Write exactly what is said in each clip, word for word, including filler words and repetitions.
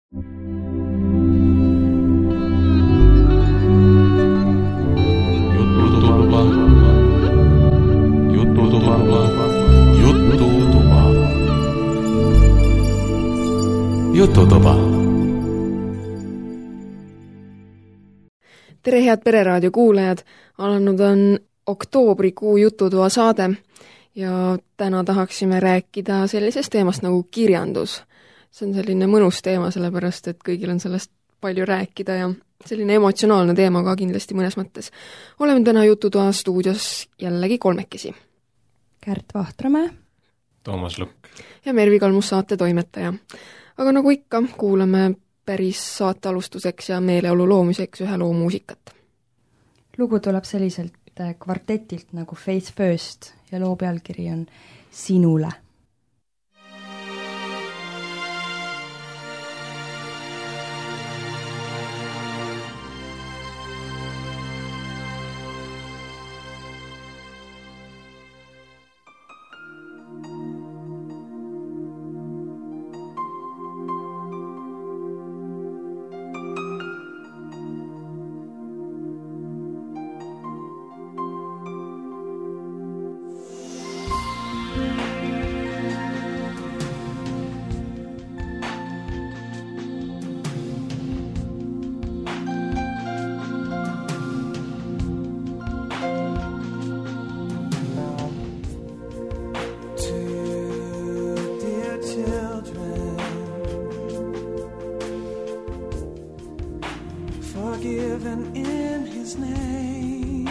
Jututuba. Tere, head Pereraadio kuulajad! Alanud on oktoobrikuu Jututoa saade ja täna tahaksime rääkida sellisest teemast nagu kirjandus. See on selline mõnus teema, sellepärast et kõigil on sellest palju rääkida ja selline emotsionaalne teema ka kindlasti mõnes mõttes. Oleme täna Jututoa stuudios jällegi kolmekesi. Kärt Vahtramäe, Toomas Lukk ja Mervi Kalmus, saate toimetaja. Aga nagu ikka, kuulame päris saate alustuseks ja meeleolu loomiseks ühe loo muusikat. Lugu tuleb selliselt kvartetilt nagu Faith First ja loo pealkiri on Sinule. Forgiven in his name.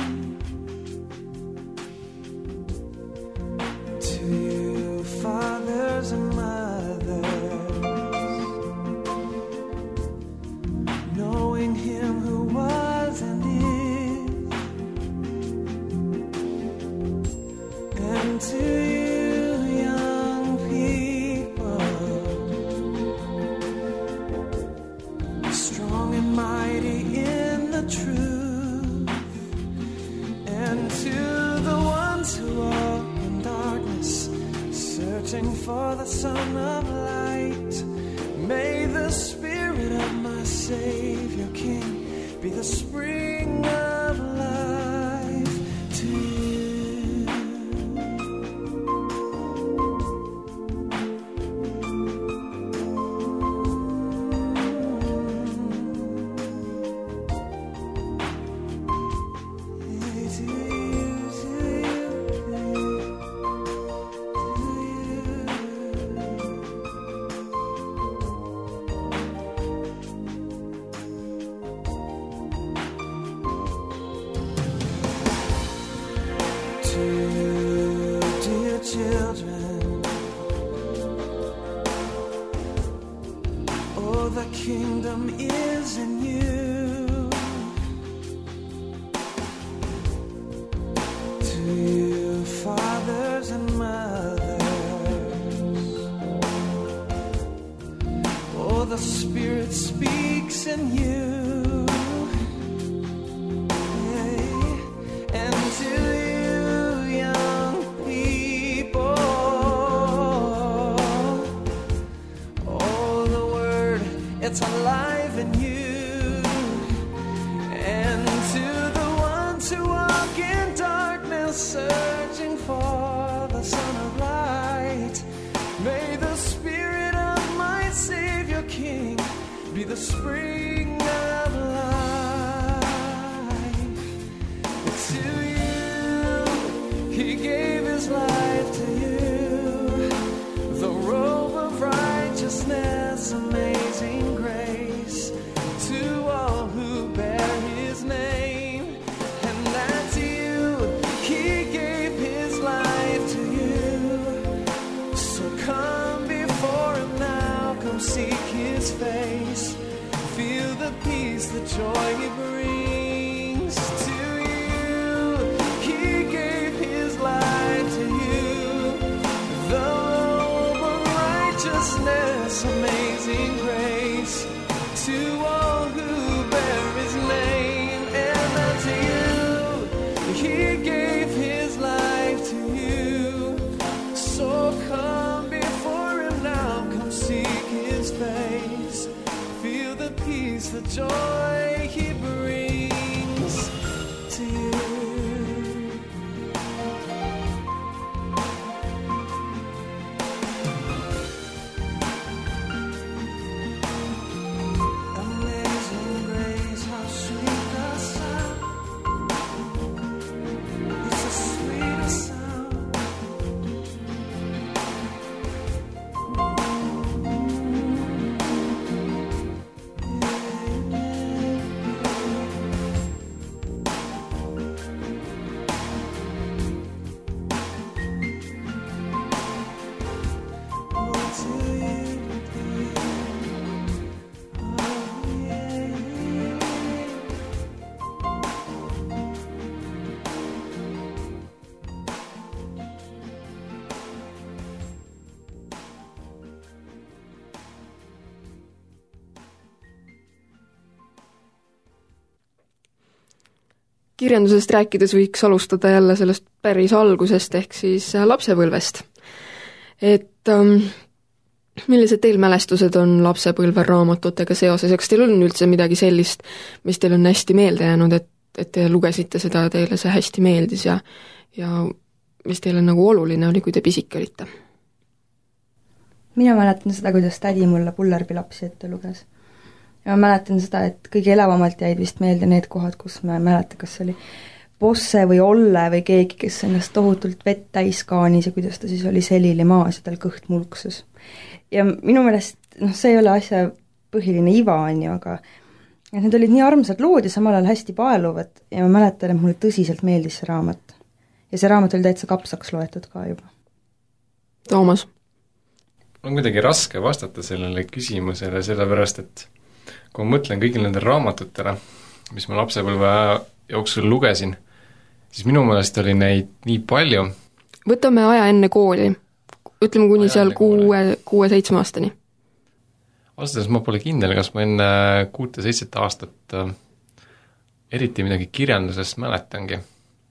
To you fathers and mothers, knowing him who was and is, and to you young people, strong and mighty in the truth, and to the ones who walk in darkness, searching for the Son of Light. May the Spirit of my Savior King be the spring of life to you. Children, oh, the kingdom is in you. To you fathers and mothers, oh, the Spirit speaks in you. And to you young people, it's alive in you. And to the ones who walk in darkness, searching for the Son of Light, may the Spirit of my Savior King be the spring of life. To you, He gave His life to you, the robe of righteousness, amazing grace to all who bear His name. And that's you, He gave His life to you. So come before Him now, come seek His face, feel the peace, the joy He brings to you. He gave His life to you, the robe of righteousness, amazing grace to all who bear His name. And unto you, He gave His life to you. So come before Him now, come seek His face, It's the joy he brings to you. Amazing grace, how sweet the sound. It's the sweetest sound. Kirjandusest rääkides võiks alustada jälle sellest päris algusest ehk siis lapsepõlvest. Et ähm, millised teil mälestused on lapsepõlve raamatutega seoses, eks teil on üldse midagi sellist, mis teil on hästi meelde jäänud, et, et te lugesite seda ja teile see hästi meeldis ja, ja mis teile nagu oluline oli, kui te pisik olite? Mina mäletan seda, kuidas tädi mulle Pullerbi lapsi ette luges. Ja ma mäletan seda, et kõige elavamalt jäid vist meelde need kohad, kus ma ei mäleta, kas see oli Bosse või Olle või keegi, kes ennast tohutult vett täis kaanis ja kuidas ta siis oli selili maas ja tal kõht mulksus. Ja minu meelest, noh, see ei ole asja põhiline iva, on ju, aga et need olid nii armsad lood ja samal ajal hästi paeluvad ja ma mäletan, et mulle tõsiselt meeldis see raamat. Ja see raamat oli täitsa kapsaks loetud ka juba. Toomas? On kuidagi raske vastata sellele küsimusele, sellepärast et kui ma mõtlen kõigil nendel raamatutele, mis ma lapsepõlve jooksul lugesin, siis minu meelest oli neid nii palju. Võtame aja enne kooli. Ütleme kuni aja seal kuue, kuue-seitsme aastani. Aastades ma pole kindel, kas ma enne kuute-seitset aastat äh, eriti midagi kirjandusest mäletangi.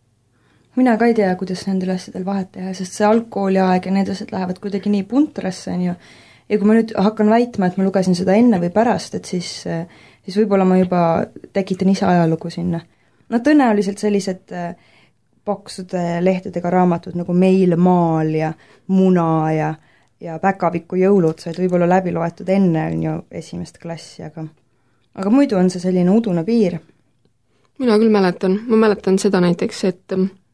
Mina ka ei tea, kuidas nendel asjadel vahet teha, sest see algkooli aeg ja need asjad lähevad kuidagi nii puntrasse, on ju. Ja kui ma nüüd hakkan väitma, et ma lugesin seda enne või pärast, et siis, siis võib-olla ma juba tekitan ise ajalugu sinna. No tõenäoliselt sellised paksude lehtedega raamatud nagu Meil maal ja Muna ja, ja Päkapiku jõulud said võib-olla läbi loetud enne on ju esimest klassi, aga, aga muidu on see selline udune piir. Mina küll mäletan, ma mäletan seda näiteks, et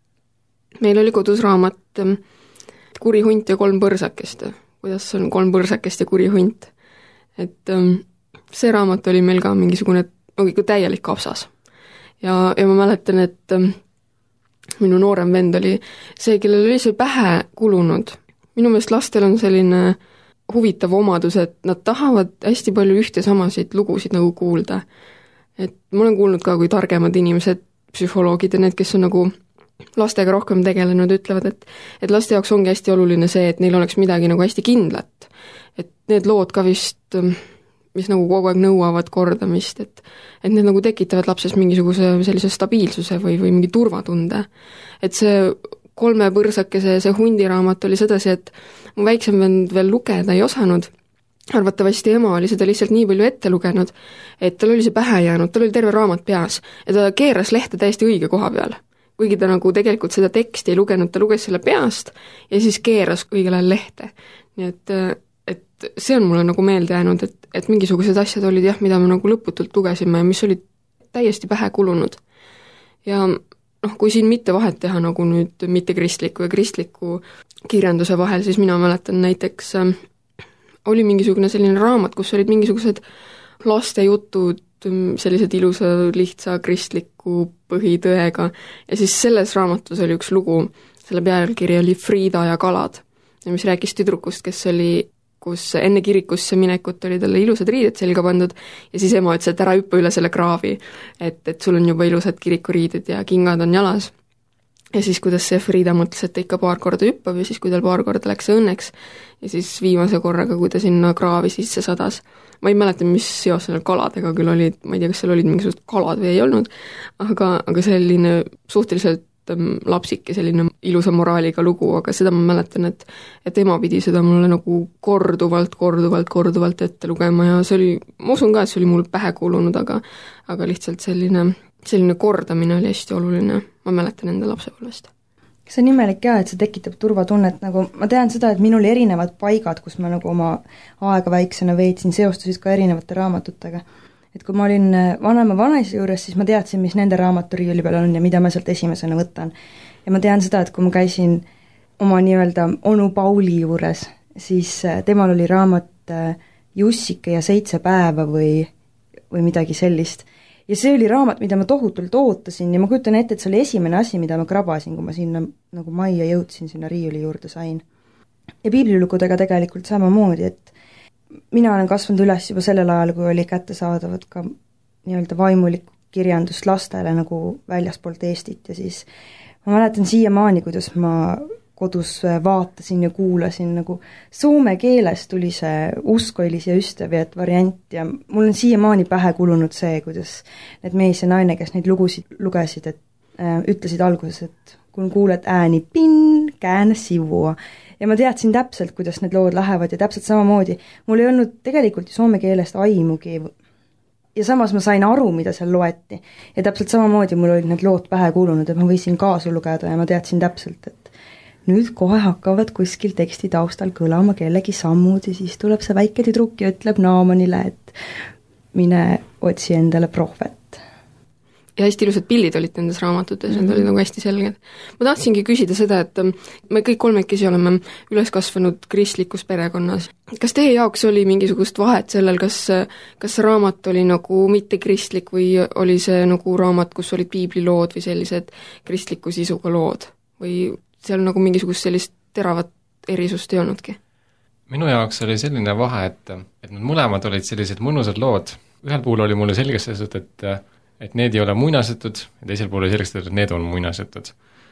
meil oli kodus raamat Kuri hunt ja kolm põrsakest, kuidas on kolm põrsakest ja kuri hunt. Et ähm, see raamat oli meil ka mingisugune nagu täielik kapsas. Ja, ja ma mäletan, et ähm, minu noorem vend oli see, kellel oli see pähe kulunud. Minu meelest lastel on selline huvitav omadus, et nad tahavad hästi palju ühte samasid lugusid nagu kuulda. Et ma olen kuulnud ka, kui targemad inimesed, psühholoogid ja need, kes on nagu lastega rohkem tegelenud, ütlevad, et, et laste jaoks ongi hästi oluline see, et neil oleks midagi nagu hästi kindlat. Et need lood ka vist, mis nagu kogu aeg nõuavad kordamist, et, et need nagu tekitavad lapses mingisuguse sellise stabiilsuse või, või mingi turvatunde. Et see kolme põrsakese, see hundiraamat oli sedasi, et mu väiksem vend veel lugeda ei osanud. Arvatavasti ema oli seda lihtsalt nii palju ette lugenud, et tal oli see pähe jäänud, tal oli terve raamat peas ja ta keeras lehte täiesti õige koha peal. Kuigi ta nagu tegelikult seda teksti ei lugenud, ta luges selle peast ja siis keeras õigel ajal lehte. Nii et, et see on mulle nagu meelde jäänud, et, et mingisugused asjad olid jah, mida me nagu lõputult lugesime ja mis olid täiesti pähe kulunud. Ja noh, kui siin mitte vahet teha nagu nüüd mitte kristliku ja kristliku kirjanduse vahel, siis mina mäletan näiteks äh, oli mingisugune selline raamat, kus olid mingisugused lastejutud, sellised ilusa, lihtsa kristliku põhitõega ja siis selles raamatus oli üks lugu, selle pealkiri oli Friida ja kalad, mis rääkis tüdrukust, kes oli, kus enne kirikusse minekut oli talle ilusad riided selga pandud ja siis ema ütles, et ära hüppa üle selle kraavi, et, et sul on juba ilusad kirikuriided ja kingad on jalas. Ja siis, kuidas see Friida mõtles, et ta ikka paar korda hüppab ja siis, kui tal paar korda läks see õnneks ja siis viimase korraga, kui ta sinna kraavi sisse sadas. Ma ei mäleta, mis seos selle kaladega küll olid, ma ei tea, kas seal olid mingisugused kalad või ei olnud, aga, aga selline suhteliselt lapsike, selline ilusa moraaliga lugu, aga seda ma mäletan, et et ema pidi seda mulle nagu korduvalt, korduvalt, korduvalt ette lugema ja see oli, ma usun ka, et see oli mul pähe kuulunud, aga aga lihtsalt selline, selline kordamine oli hästi oluline, ma mäletan enda lapsepõlvest. see on imelik jah, et see tekitab turvatunnet, nagu ma tean seda, et minul erinevad paigad, kus ma nagu oma aega väiksena veetsin, seostusid ka erinevate raamatutega. Et kui ma olin vanema vanaisa juures, siis ma teadsin, mis nende raamaturiiuli peal on ja mida ma sealt esimesena võtan. Ja ma tean seda, et kui ma käisin oma nii-öelda onu Pauli juures, siis temal oli raamat Jussike ja seitse päeva või, või midagi sellist. Ja see oli raamat, mida ma tohutult ootasin ja ma kujutan ette, et see oli esimene asi, mida ma krabasin, kui ma sinna nagu majja jõudsin, sinna riiuli juurde sain. Ja piiblilugudega tegelikult samamoodi, et mina olen kasvanud üles juba sellel ajal, kui oli kättesaadavad ka nii-öelda vaimulikku kirjandust lastele nagu väljaspoolt Eestit ja siis ma mäletan siiamaani, kuidas ma kodus vaatasin ja kuulasin, nagu soome keeles tuli see uskoilisi ja ystäviet variant ja mul on siiamaani pähe kulunud see, kuidas need mees ja naine, kes neid lugusid lugesid, et äh, ütlesid alguses, et kun kuuled ääni pinn, kääne sivua. Ja ma teadsin täpselt, kuidas need lood lähevad ja täpselt samamoodi. Mul ei olnud tegelikult ju soome keelest aimugi ja samas ma sain aru, mida seal loeti. Ja täpselt samamoodi mul olid need lood pähe kuulunud, et ma võisin kaasa lugeda ja ma teadsin täpselt, et nüüd kohe hakkavad kuskil teksti taustal kõlama kellegi sammud ja siis tuleb see väike tüdruk ja ütleb Naamanile, et mine otsi endale prohvet. Ja hästi ilusad pildid olid nendes raamatutes, mm-hmm. need olid nagu hästi selged. Ma tahtsingi küsida seda, et me kõik kolmekesi oleme üles kasvanud kristlikus perekonnas. Kas teie jaoks oli mingisugust vahet sellel, kas, kas see raamat oli nagu mitte kristlik või oli see nagu raamat, kus olid piiblilood või sellised kristliku sisuga lood? Või seal nagu mingisugust sellist teravat erisust ei olnudki? Minu jaoks oli selline vahe, et, et need mõlemad olid sellised mõnusad lood. Ühel puhul oli mulle selgeks seisud, et et need ei ole muinasetud ja teisel pool oli selleks, et need on muinasetud.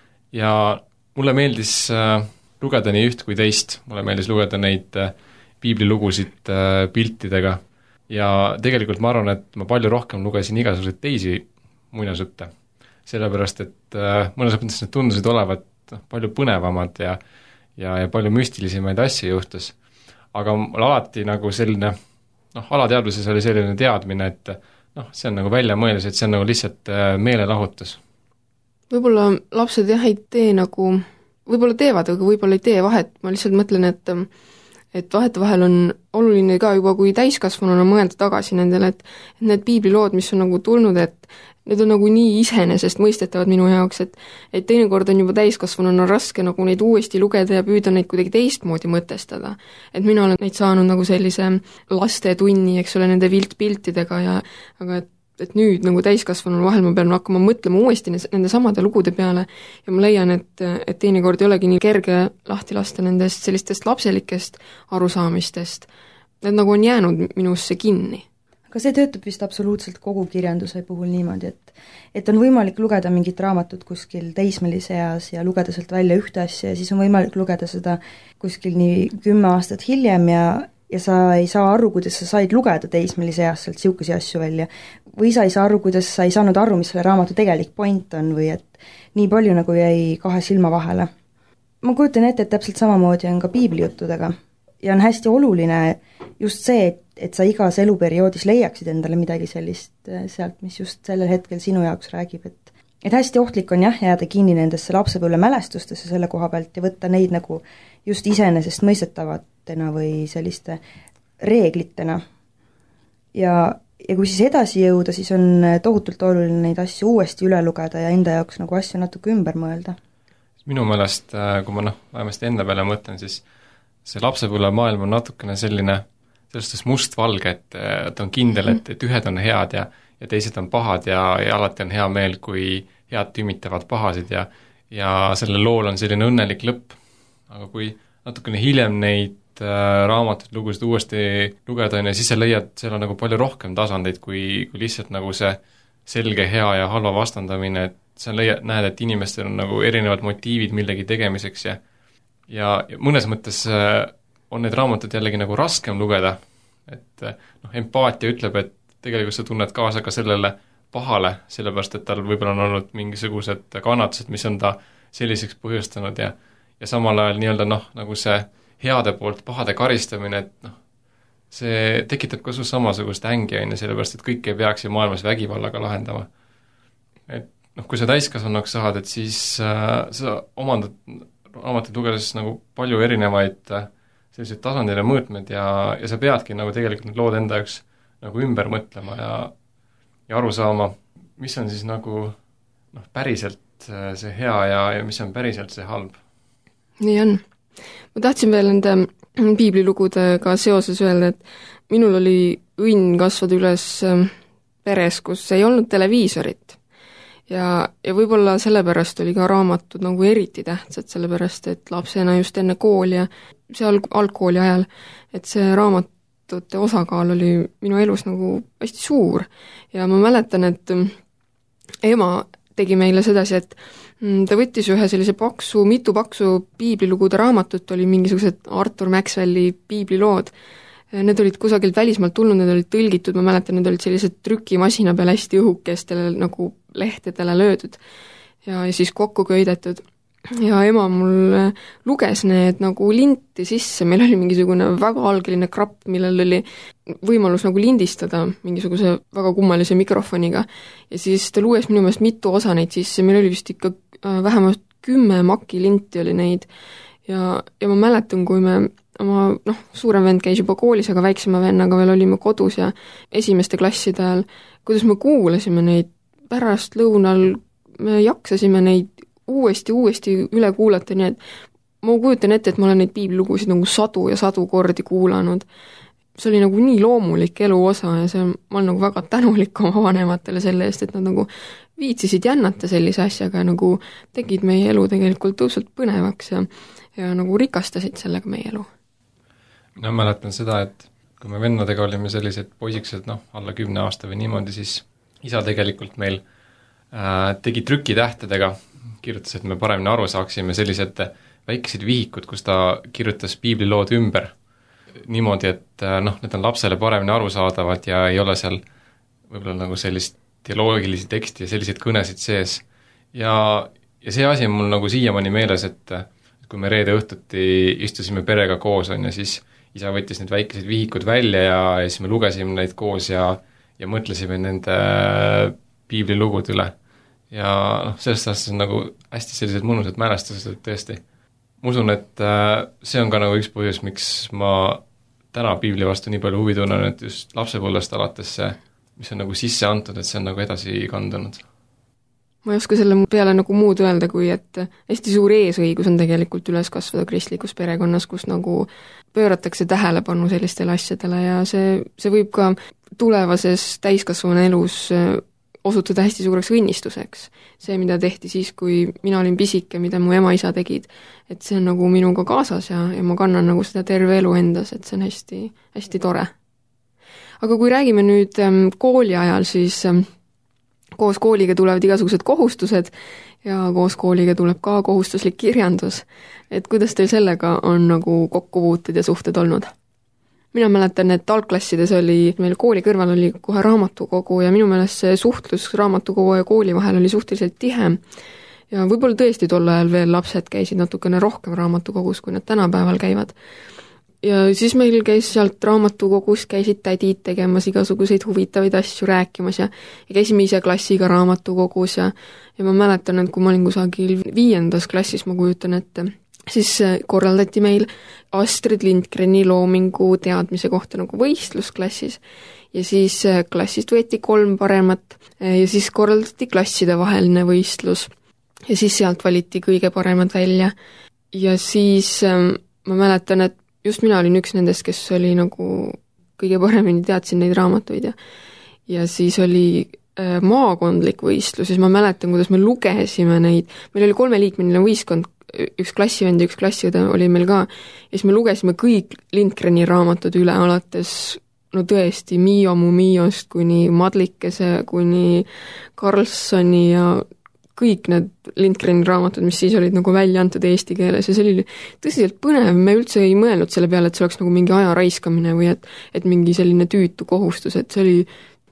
Ja mulle meeldis äh, lugeda nii üht kui teist, mulle meeldis lugeda neid äh, piiblilugusid äh, piltidega ja tegelikult ma arvan, et ma palju rohkem lugesin igasuguseid teisi muinasjutte, sellepärast et äh, mõnes mõttes need tundusid olevat noh, palju põnevamad ja, ja, ja palju müstilisemaid asju juhtus. Aga mul alati nagu selline, noh, alateadvuses oli selline teadmine, et noh, see on nagu välja mõeldus, et see on nagu lihtsalt meelelahutus. Võib-olla lapsed jah ei tee nagu, võib-olla teevad, aga võib-olla ei tee vahet, ma lihtsalt mõtlen, et et vahetevahel on oluline ka juba kui täiskasvanuna mõelda tagasi nendele, et need piiblilood, mis on nagu tulnud, et need on nagu nii iseenesest mõistetavad minu jaoks, et et teinekord on juba täiskasvanuna raske nagu neid uuesti lugeda ja püüda neid kuidagi teistmoodi mõtestada. Et mina olen neid saanud nagu sellise lastetunni, eks ole, nende viltpiltidega ja aga et, et nüüd nagu täiskasvanuna vahel ma pean hakkama mõtlema uuesti nende samade lugude peale ja ma leian, et, et teinekord ei olegi nii kerge lahti lasta nendest sellistest lapselikest arusaamistest. Need nagu on jäänud minusse kinni. Aga see töötab vist absoluutselt kogu kirjanduse puhul niimoodi, et, et on võimalik lugeda mingit raamatut kuskil teismelise eas ja lugeda sealt välja ühte asja ja siis on võimalik lugeda seda kuskil nii kümme aastat hiljem ja, ja sa ei saa aru, kuidas sa said lugeda teismelise eas sealt siukesi asju välja. Või sa ei saa aru, kuidas sa ei saanud aru, mis selle raamatu tegelik point on või et nii palju nagu jäi kahe silma vahele. Ma kujutan ette, et täpselt samamoodi on ka piiblijuttudega ja on hästi oluline just see, et et sa igas eluperioodis leiaksid endale midagi sellist sealt, mis just sellel hetkel sinu jaoks räägib, et et hästi ohtlik on jah, jääda kinni nendesse lapsepõlve mälestustesse selle koha pealt ja võtta neid nagu just iseenesest mõistetavatena või selliste reeglitena. Ja, ja kui siis edasi jõuda, siis on tohutult oluline neid asju uuesti üle lugeda ja enda jaoks nagu asju natuke ümber mõelda. Minu meelest, kui ma noh, vähemasti enda peale mõtlen, siis see lapsepõlve maailm on natukene selline sellest mustvalge, et, et on kindel, et, et ühed on head ja, ja teised on pahad ja, ja alati on hea meel, kui head tümitavad pahasid ja, ja sellel lool on selline õnnelik lõpp. Aga kui natukene hiljem neid äh, raamatuid lugusid uuesti lugeda on ja siis sa leiad, seal on nagu palju rohkem tasandeid, kui, kui lihtsalt nagu see selge hea ja halva vastandamine, et sa leiad, näed, et inimestel on nagu erinevad motiivid millegi tegemiseks ja, ja, ja mõnes mõttes äh, on need raamatud jällegi nagu raskem lugeda, et noh, empaatia ütleb, et tegelikult sa tunned kaasa ka sellele pahale, sellepärast et tal võib-olla on olnud mingisugused kannatused, mis on ta selliseks põhjustanud ja ja samal ajal nii-öelda noh, nagu see heade poolt pahade karistamine, et noh, see tekitab ka su samasugust ängi, on ju, sellepärast et kõik ei peaks ju maailmas vägivallaga lahendama. Et noh, kui sa täiskasvanuks saad, et siis äh, sa omandad raamatuid lugedes nagu palju erinevaid äh, selliseid tasandil ja mõõtmed ja, ja sa peadki nagu tegelikult need lood enda jaoks nagu ümber mõtlema ja, ja aru saama, mis on siis nagu noh, päriselt äh, see hea ja, ja mis on päriselt see halb. Nii on. Ma tahtsin veel nende piiblilugudega seoses öelda, et minul oli õnn kasvada üles peres, kus ei olnud televiisorit. Ja, ja võib-olla sellepärast oli ka raamatud nagu eriti tähtsad, sellepärast et lapsena just enne kooli ja seal algkooli ajal, et see raamatute osakaal oli minu elus nagu hästi suur. Ja ma mäletan, et ema tegi meile sedasi, et ta võttis ühe sellise paksu, mitu paksu piiblilugude raamatut, oli mingisugused Arthur Maxwelli piiblilood. Need olid kusagilt välismaalt tulnud, need olid tõlgitud, ma mäletan, need olid sellised trükimasina peal hästi õhukestele nagu lehtedele löödud ja, ja siis kokku köidetud. Ja ema mul luges need nagu linti sisse, meil oli mingisugune väga algeline krapp, millel oli võimalus nagu lindistada mingisuguse väga kummalise mikrofoniga ja siis ta luges minu meelest mitu osa neid sisse, meil oli vist ikka vähemalt kümme maki linti oli neid ja, ja ma mäletan, kui me oma, noh, suurem vend käis juba koolis, aga väiksema vennaga veel olime kodus ja esimeste klasside ajal, kuidas me kuulasime neid pärast lõunal, me jaksasime neid uuesti, uuesti üle kuulata, nii et ma kujutan ette, et ma olen neid piiblilugusid nagu sadu ja sadu kordi kuulanud. See oli nagu nii loomulik elu osa ja see, ma olen nagu väga tänulik oma vanematele selle eest, et nad nagu viitsisid jännata sellise asjaga ja nagu tegid meie elu tegelikult tõuselt põnevaks ja, ja nagu rikastasid sellega meie elu. Mina mäletan seda, et kui me vennadega olime sellised poisikesed, noh, alla kümne aasta või niimoodi, siis isa tegelikult meil äh, tegi trükitähtedega, kirjutas, et me paremini aru saaksime sellised väikesed vihikud, kus ta kirjutas piiblilood ümber niimoodi, et noh, need on lapsele paremini arusaadavad ja ei ole seal võib-olla nagu sellist teoloogilisi teksti ja selliseid kõnesid sees. Ja, ja see asi on mul nagu siiamaani meeles, et kui me reede õhtuti istusime perega koos, on ja siis isa võttis need väikesed vihikud välja ja, ja siis me lugesime neid koos ja, ja mõtlesime nende piiblilugud üle. Ja noh, sellest aastast on nagu hästi sellised mõnusad mälestused, et tõesti. Ma usun, et see on ka nagu üks põhjus, miks ma täna piibli vastu nii palju huvi tunnen, et just lapsepõlvest alates see, mis on nagu sisse antud, et see on nagu edasi kandunud. Ma ei oska selle peale nagu muud öelda, kui et hästi suur eesõigus on tegelikult üles kasvada kristlikus perekonnas, kus nagu pööratakse tähelepanu sellistele asjadele ja see, see võib ka tulevases täiskasvanu elus osutuda hästi suureks õnnistuseks. See, mida tehti siis, kui mina olin pisike, mida mu ema-isa tegid, et see on nagu minuga kaasas ja, ja ma kannan nagu seda terve elu endas, et see on hästi, hästi tore. Aga kui räägime nüüd ähm, kooli ajal, siis ähm, koos kooliga tulevad igasugused kohustused ja koos kooliga tuleb ka kohustuslik kirjandus. Et kuidas teil sellega on nagu kokkupuuted ja suhted olnud? Mina mäletan, et algklassides oli, meil kooli kõrval oli kohe raamatukogu ja minu meelest see suhtlus raamatukogu ja kooli vahel oli suhteliselt tihe. Ja võib-olla tõesti tol ajal veel lapsed käisid natukene rohkem raamatukogus, kui nad tänapäeval käivad. Ja siis meil käis sealt raamatukogus, käisid tädid tegemas igasuguseid huvitavaid asju rääkimas ja, ja käisime ise klassiga raamatukogus ja, ja ma mäletan, et kui ma olin kusagil viiendas klassis, ma kujutan ette, siis korraldati meil Astrid Lindgreni loomingu teadmise kohta nagu võistlusklassis ja siis klassist võeti kolm paremat ja siis korraldati klasside vaheline võistlus ja siis sealt valiti kõige paremad välja ja siis ma mäletan, et just mina olin üks nendest, kes oli nagu kõige paremini teadsin neid raamatuid ja, ja siis oli maakondlik võistlus, siis ma mäletan, kuidas me lugesime neid, meil oli kolmeliikmeline võistkond, üks klassivend ja üks klassiõde oli meil ka, ja siis me lugesime kõik Lindgreni raamatud üle, alates no tõesti Mio mu Miost kuni Madlikese, kuni Karlssoni ja kõik need Lindgreni raamatud, mis siis olid nagu välja antud eesti keeles ja see oli tõsiselt põnev, me üldse ei mõelnud selle peale, et see oleks nagu mingi aja raiskamine või et, et mingi selline tüütu kohustus, et see oli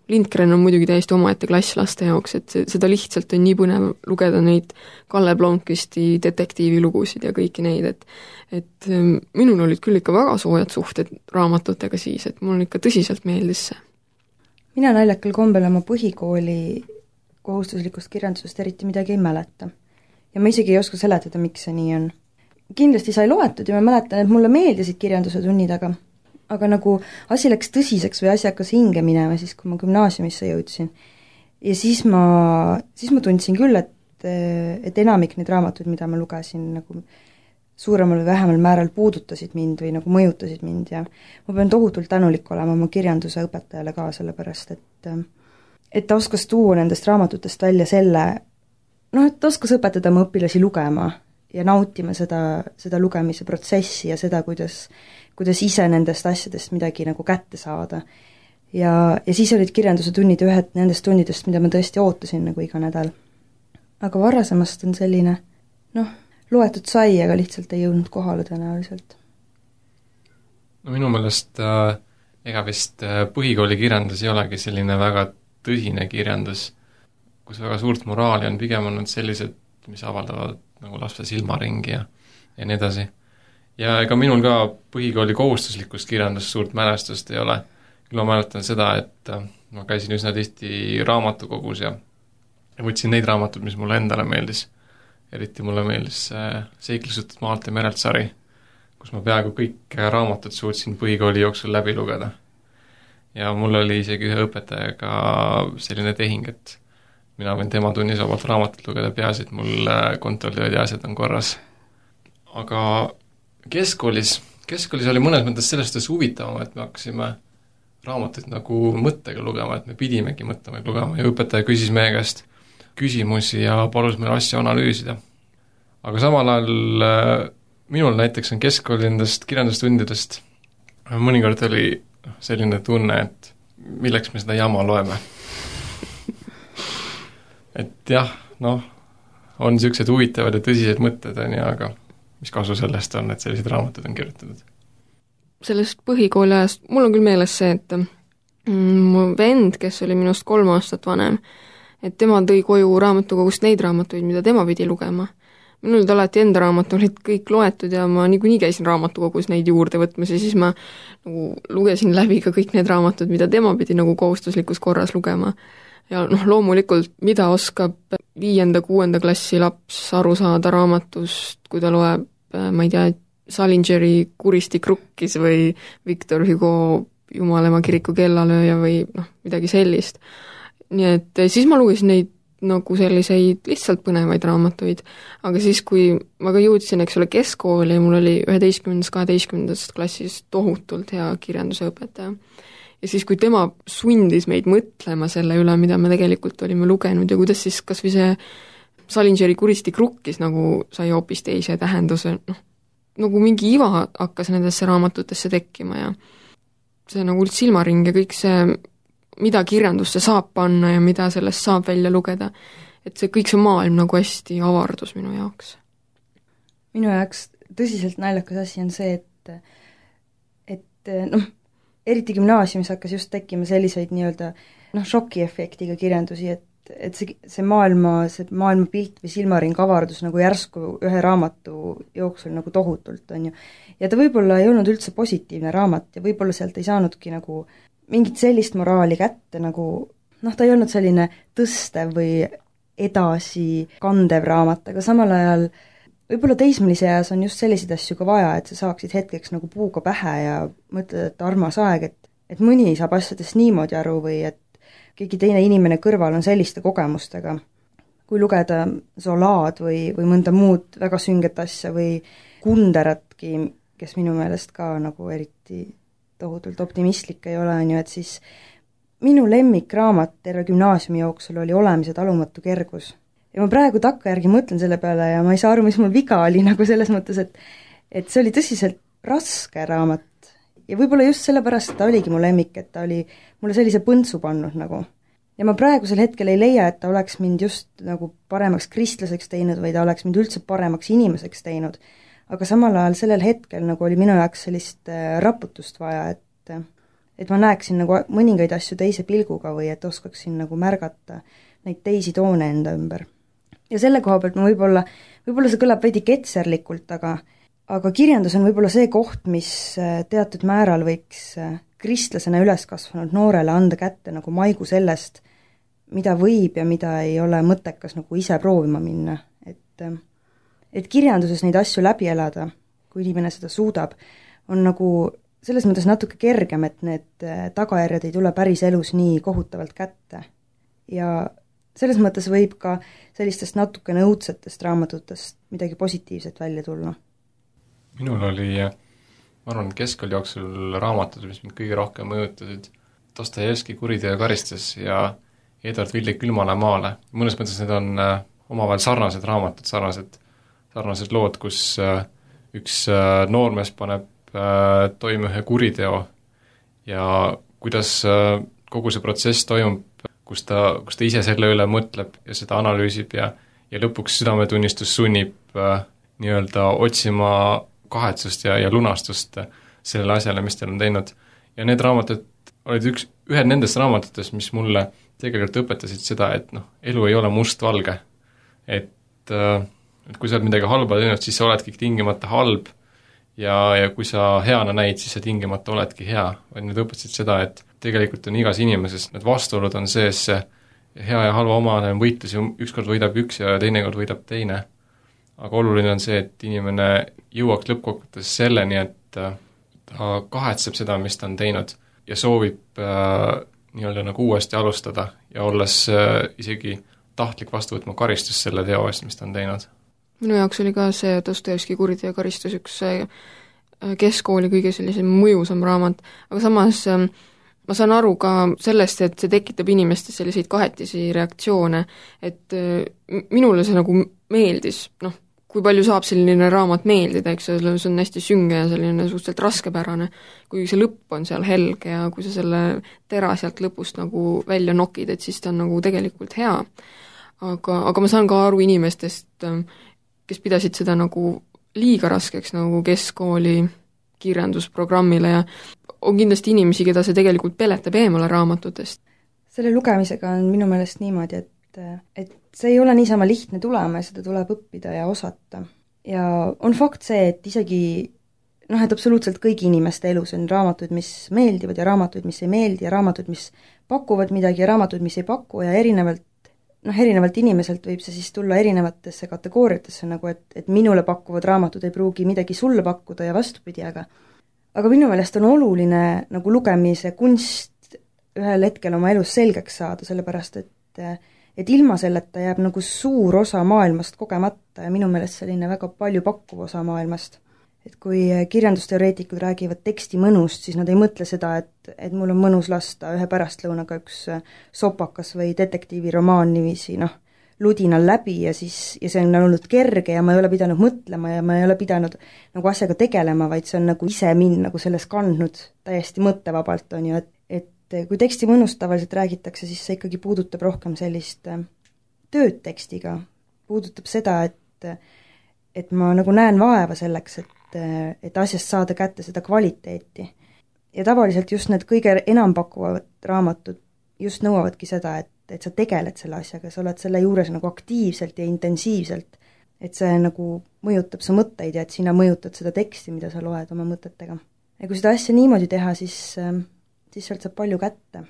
Lindgren on muidugi täiesti omaette klass laste jaoks, et see, seda lihtsalt on nii põnev lugeda neid Kalle Blomqvisti detektiivilugusid ja kõiki neid, et et minul olid küll ikka väga soojad suhted raamatutega siis, et mul ikka tõsiselt meeldis see. mina naljakal kombel oma põhikooli kohustuslikust kirjandusest eriti midagi ei mäleta. Ja ma isegi ei oska seletada, miks see nii on. Kindlasti sai loetud ja ma mäletan, et mulle meeldisid kirjanduse tunnid, aga aga nagu asi läks tõsiseks või asi hakkas hinge minema siis, kui ma gümnaasiumisse jõudsin. Ja siis ma, siis ma tundsin küll, et, et enamik neid raamatuid, mida ma lugesin, nagu suuremal või vähemal määral puudutasid mind või nagu mõjutasid mind ja ma pean tohutult tänulik olema oma kirjanduse õpetajale ka, sellepärast et et ta oskas tuua nendest raamatutest välja selle, noh, et ta oskas õpetada oma õpilasi lugema ja nautima seda, seda lugemise protsessi ja seda, kuidas kuidas ise nendest asjadest midagi nagu kätte saada. Ja, ja siis olid kirjanduse tunnid ühed nendest tunnidest, mida ma tõesti ootasin nagu iga nädal. Aga varasemast on selline, noh, loetud sai, aga lihtsalt ei jõudnud kohale tõenäoliselt. No minu meelest äh, ega vist äh, põhikooli kirjandus ei olegi selline väga tõsine kirjandus, kus väga suurt moraali on, pigem on nad sellised, mis avaldavad nagu laste silmaringi ja, ja nii edasi. Ja ega minul ka põhikooli kohustuslikust kirjandust suurt mälestust ei ole. Küll ma mäletan seda, et ma käisin üsna tihti raamatukogus ja võtsin neid raamatud, mis mulle endale meeldis. Eriti mulle meeldis Seiklusjutud maalt ja merelt sari, kus ma peaaegu kõik raamatud suutsin põhikooli jooksul läbi lugeda. Ja mul oli isegi ühe õpetajaga selline tehing, et mina võin tema tunnis vabalt raamatut lugeda, peaasi, et mul kontrollivad ja asjad on korras. Aga Keskkoolis, keskkoolis oli mõnes mõttes sellest huvitavam, et me hakkasime raamatuid nagu mõttega lugema, et me pidimegi mõttega lugema ja õpetaja küsis meie käest küsimusi ja palus meil asja analüüsida. Aga samal ajal minul näiteks on keskkooli nendest kirjandustundidest mõnikord oli selline tunne, et milleks me seda jama loeme. Et jah, noh, on niisugused huvitavad ja tõsised mõtted, on ja, aga mis kasu sellest on, et sellised raamatud on kirjutatud? Sellest põhikooli ajast, mul on küll meeles see, et mm, mu vend, kes oli minust kolm aastat vanem, et tema tõi koju raamatukogust neid raamatuid, mida tema pidi lugema. Minul olid alati enda raamat olid kõik loetud ja ma niikuinii käisin raamatukogus neid juurde võtmas ja siis ma nagu lugesin läbi ka kõik need raamatud, mida tema pidi nagu kohustuslikus korras lugema. Ja noh, loomulikult, mida oskab viienda, kuuenda klassi laps aru saada raamatust, kui ta loeb, ma ei tea, Salingeri Kuristi krukkis või Victor Hugo Jumalema kiriku kellalööja või noh, midagi sellist. Nii et siis ma lugesin neid nagu selliseid lihtsalt põnevaid raamatuid, aga siis, kui ma ka jõudsin, eks ole, keskkooli ja mul oli üheteistkümnendast kaheteistkümnendast klassis tohutult hea kirjanduse õpetaja. Ja siis, kui tema sundis meid mõtlema selle üle, mida me tegelikult olime lugenud ja kuidas siis kas või see Salingeri Kuristi krukkis nagu sai hoopis teise tähenduse, noh, nagu mingi iva hakkas nendesse raamatutesse tekkima ja see nagu silmaring ja kõik see, mida kirjandusse saab panna ja mida sellest saab välja lugeda, et see kõik see maailm nagu hästi avardus minu jaoks. Minu jaoks tõsiselt naljakas asi on see, et et noh, eriti gümnaasiumis hakkas just tekkima selliseid nii-öelda noh, šokiefektiga kirjandusi, et, et see, see maailma, see maailma pilt või silmaring avardus nagu järsku ühe raamatu jooksul nagu tohutult, on ju. Ja ta võib-olla ei olnud üldse positiivne raamat ja võib-olla sealt ei saanudki nagu mingit sellist moraali kätte, nagu noh, ta ei olnud selline tõstev või edasi kandev raamat, aga samal ajal võib-olla teismelise eas on just selliseid asju ka vaja, et sa saaksid hetkeks nagu puuga pähe ja mõtled, et armas aeg, et, et mõni saab asjadest niimoodi aru või et keegi teine inimene kõrval on selliste kogemustega. Kui lugeda Zolaad või, või mõnda muud väga sünget asja või Kunderatki, kes minu meelest ka nagu eriti tohutult optimistlik ei ole, on ju, et siis minu lemmikraamat terve gümnaasiumi jooksul oli Olemise talumatu kergus. Ja ma praegu takkajärgi mõtlen selle peale ja ma ei saa aru, mis mul viga oli nagu selles mõttes, et et see oli tõsiselt raske raamat. Ja võib-olla just sellepärast ta oligi mu lemmik, et ta oli mulle sellise põntsu pannud nagu. Ja ma praegusel hetkel ei leia, et ta oleks mind just nagu paremaks kristlaseks teinud või ta oleks mind üldse paremaks inimeseks teinud. Aga samal ajal sellel hetkel nagu oli minu jaoks sellist raputust vaja, et et ma näeksin nagu mõningaid asju teise pilguga või et oskaksin nagu märgata neid teisi toone enda ümber. Ja selle koha pealt ma võib-olla, võib-olla see kõlab veidi ketserlikult, aga aga kirjandus on võib-olla see koht, mis teatud määral võiks kristlasena üles kasvanud noorele anda kätte nagu maigu sellest, mida võib ja mida ei ole mõttekas nagu ise proovima minna. Et, et kirjanduses neid asju läbi elada, kui inimene seda suudab, on nagu selles mõttes natuke kergem, et need tagajärjed ei tule päris elus nii kohutavalt kätte. Ja selles mõttes võib ka sellistest natukene õudsetest raamatutest midagi positiivset välja tulla. Minul oli, ma arvan, keskkooli jooksul raamatud, mis mind kõige rohkem mõjutasid. Dostojevski Kuriteo ja karistus ja Edward Willi Külmale maale. Mõnes mõttes need on omavahel sarnased raamatud, sarnased, sarnased lood, kus üks noormees paneb toime ühe kuriteo ja kuidas kogu see protsess toimub, kus ta, kus ta ise selle üle mõtleb ja seda analüüsib ja, ja lõpuks südametunnistus sunnib äh, nii-öelda otsima kahetsust ja, ja lunastust sellele asjale, mis tal on teinud. Ja need raamatud olid üks, ühed nendest raamatutest, mis mulle tegelikult õpetasid seda, et noh, elu ei ole mustvalge. Et, äh, et kui sa oled midagi halba teinud, siis sa oledki tingimata halb ja, ja kui sa heana näid, siis sa tingimata oledki hea. Vaid need õpetasid seda, et tegelikult on igas inimeses, need vastuolud on sees, see hea ja halva omane võitlus ja ükskord võidab üks ja teinekord võidab teine. Aga oluline on see, et inimene jõuaks lõppkokkuvõttes selleni, et ta kahetseb seda, mis ta on teinud ja soovib äh, nii-öelda nagu uuesti alustada ja olles äh, isegi tahtlik vastu võtma karistust selle teo eest, mis ta on teinud. Minu jaoks oli ka see Dostojevski Kuriteo ja karistus üks keskkooli kõige sellisem mõjusam raamat, aga samas ma saan aru ka sellest, et see tekitab inimestes selliseid kahetisi reaktsioone, et minule see nagu meeldis, noh, kui palju saab selline raamat meeldida, eks see on hästi sünge ja selline suhteliselt raskepärane, kui see lõpp on seal helge ja kui sa selle tera sealt lõpust nagu välja nokid, et siis ta on nagu tegelikult hea. Aga, aga ma saan ka aru inimestest, kes pidasid seda nagu liiga raskeks nagu keskkooli kirjandusprogrammile ja on kindlasti inimesi, keda see tegelikult peletab eemale raamatutest. Selle lugemisega on minu meelest niimoodi, et, et see ei ole niisama lihtne tulema ja seda tuleb õppida ja osata. Ja on fakt see, et isegi noh, et absoluutselt kõigi inimeste elus on raamatuid, mis meeldivad ja raamatuid, mis ei meeldi ja raamatuid, mis pakuvad midagi ja raamatuid, mis ei paku ja erinevalt noh, erinevalt inimeselt võib see siis tulla erinevatesse kategooriatesse, nagu et, et minule pakkuvad raamatud ei pruugi midagi sulle pakkuda ja vastupidi, aga aga minu meelest on oluline nagu lugemise kunst ühel hetkel oma elus selgeks saada, sellepärast et, et ilma selleta jääb nagu suur osa maailmast kogemata ja minu meelest selline väga palju pakkuv osa maailmast. Et kui kirjandusteoreetikud räägivad teksti mõnust, siis nad ei mõtle seda, et, et mul on mõnus lasta ühe pärastlõunaga üks sopakas või detektiiviromaan niiviisi, noh, ludinal läbi ja siis, ja see on olnud kerge ja ma ei ole pidanud mõtlema ja ma ei ole pidanud nagu asjaga tegelema, vaid see on nagu ise mind nagu selles kandnud täiesti mõttevabalt, on ju, et, et kui teksti mõnust tavaliselt räägitakse, siis see ikkagi puudutab rohkem sellist tööd tekstiga, puudutab seda, et, et ma nagu näen vaeva selleks, et et asjast saada kätte seda kvaliteeti. Ja tavaliselt just need kõige enam pakuvad raamatud just nõuavadki seda, et, et sa tegeled selle asjaga, sa oled selle juures nagu aktiivselt ja intensiivselt, et see nagu mõjutab sa mõtteid ja et sina mõjutad seda teksti, mida sa loed oma mõtetega. Ja kui seda asja niimoodi teha, siis, siis sealt saab palju kätte.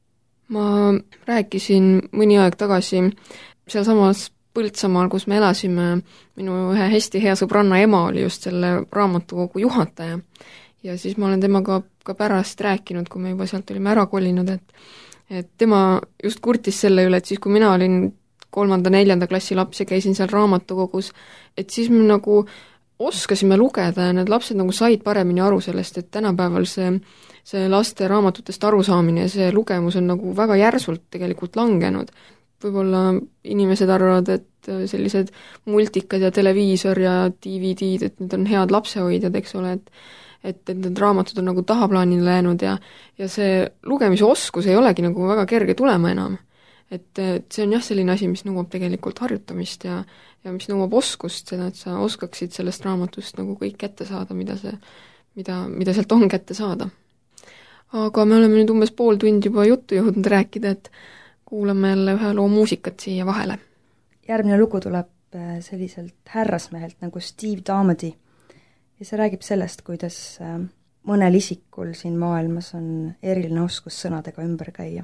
Ma rääkisin mõni aeg tagasi seal samas Põltsamaal, kus me elasime, minu ühe hästi hea sõbranna ema oli just selle raamatukogu juhataja ja siis ma olen temaga ka pärast rääkinud, kui me juba sealt olime ära kolinud, et, et tema just kurtis selle üle, et siis kui mina olin kolmanda-neljanda klassi laps ja käisin seal raamatukogus, et siis me nagu oskasime lugeda ja need lapsed nagu said paremini aru sellest, et tänapäeval see, see laste raamatutest arusaamine ja see lugemus on nagu väga järsult tegelikult langenud. Võib-olla inimesed arvavad, et sellised multikad ja televiisor ja D V D-d, et need on head lapsehoidjad, eks ole, et et, et need raamatud on nagu tahaplaanile läinud ja, ja see lugemise oskus ei olegi nagu väga kerge tulema enam. Et, et see on jah selline asi, mis nõuab tegelikult harjutamist ja, ja mis nõuab oskust, seda, et sa oskaksid sellest raamatust nagu kõik kätte saada, mida, see, mida, mida sealt on kätte saada. aga me oleme nüüd umbes pool tundi juba juttu jõudnud rääkida, et kuulame jälle ühe loo muusikat siia vahele. Järgmine lugu tuleb selliselt härrasmehelt nagu Steve Damody ja see räägib sellest, kuidas mõnel isikul siin maailmas on eriline oskus sõnadega ümber käia.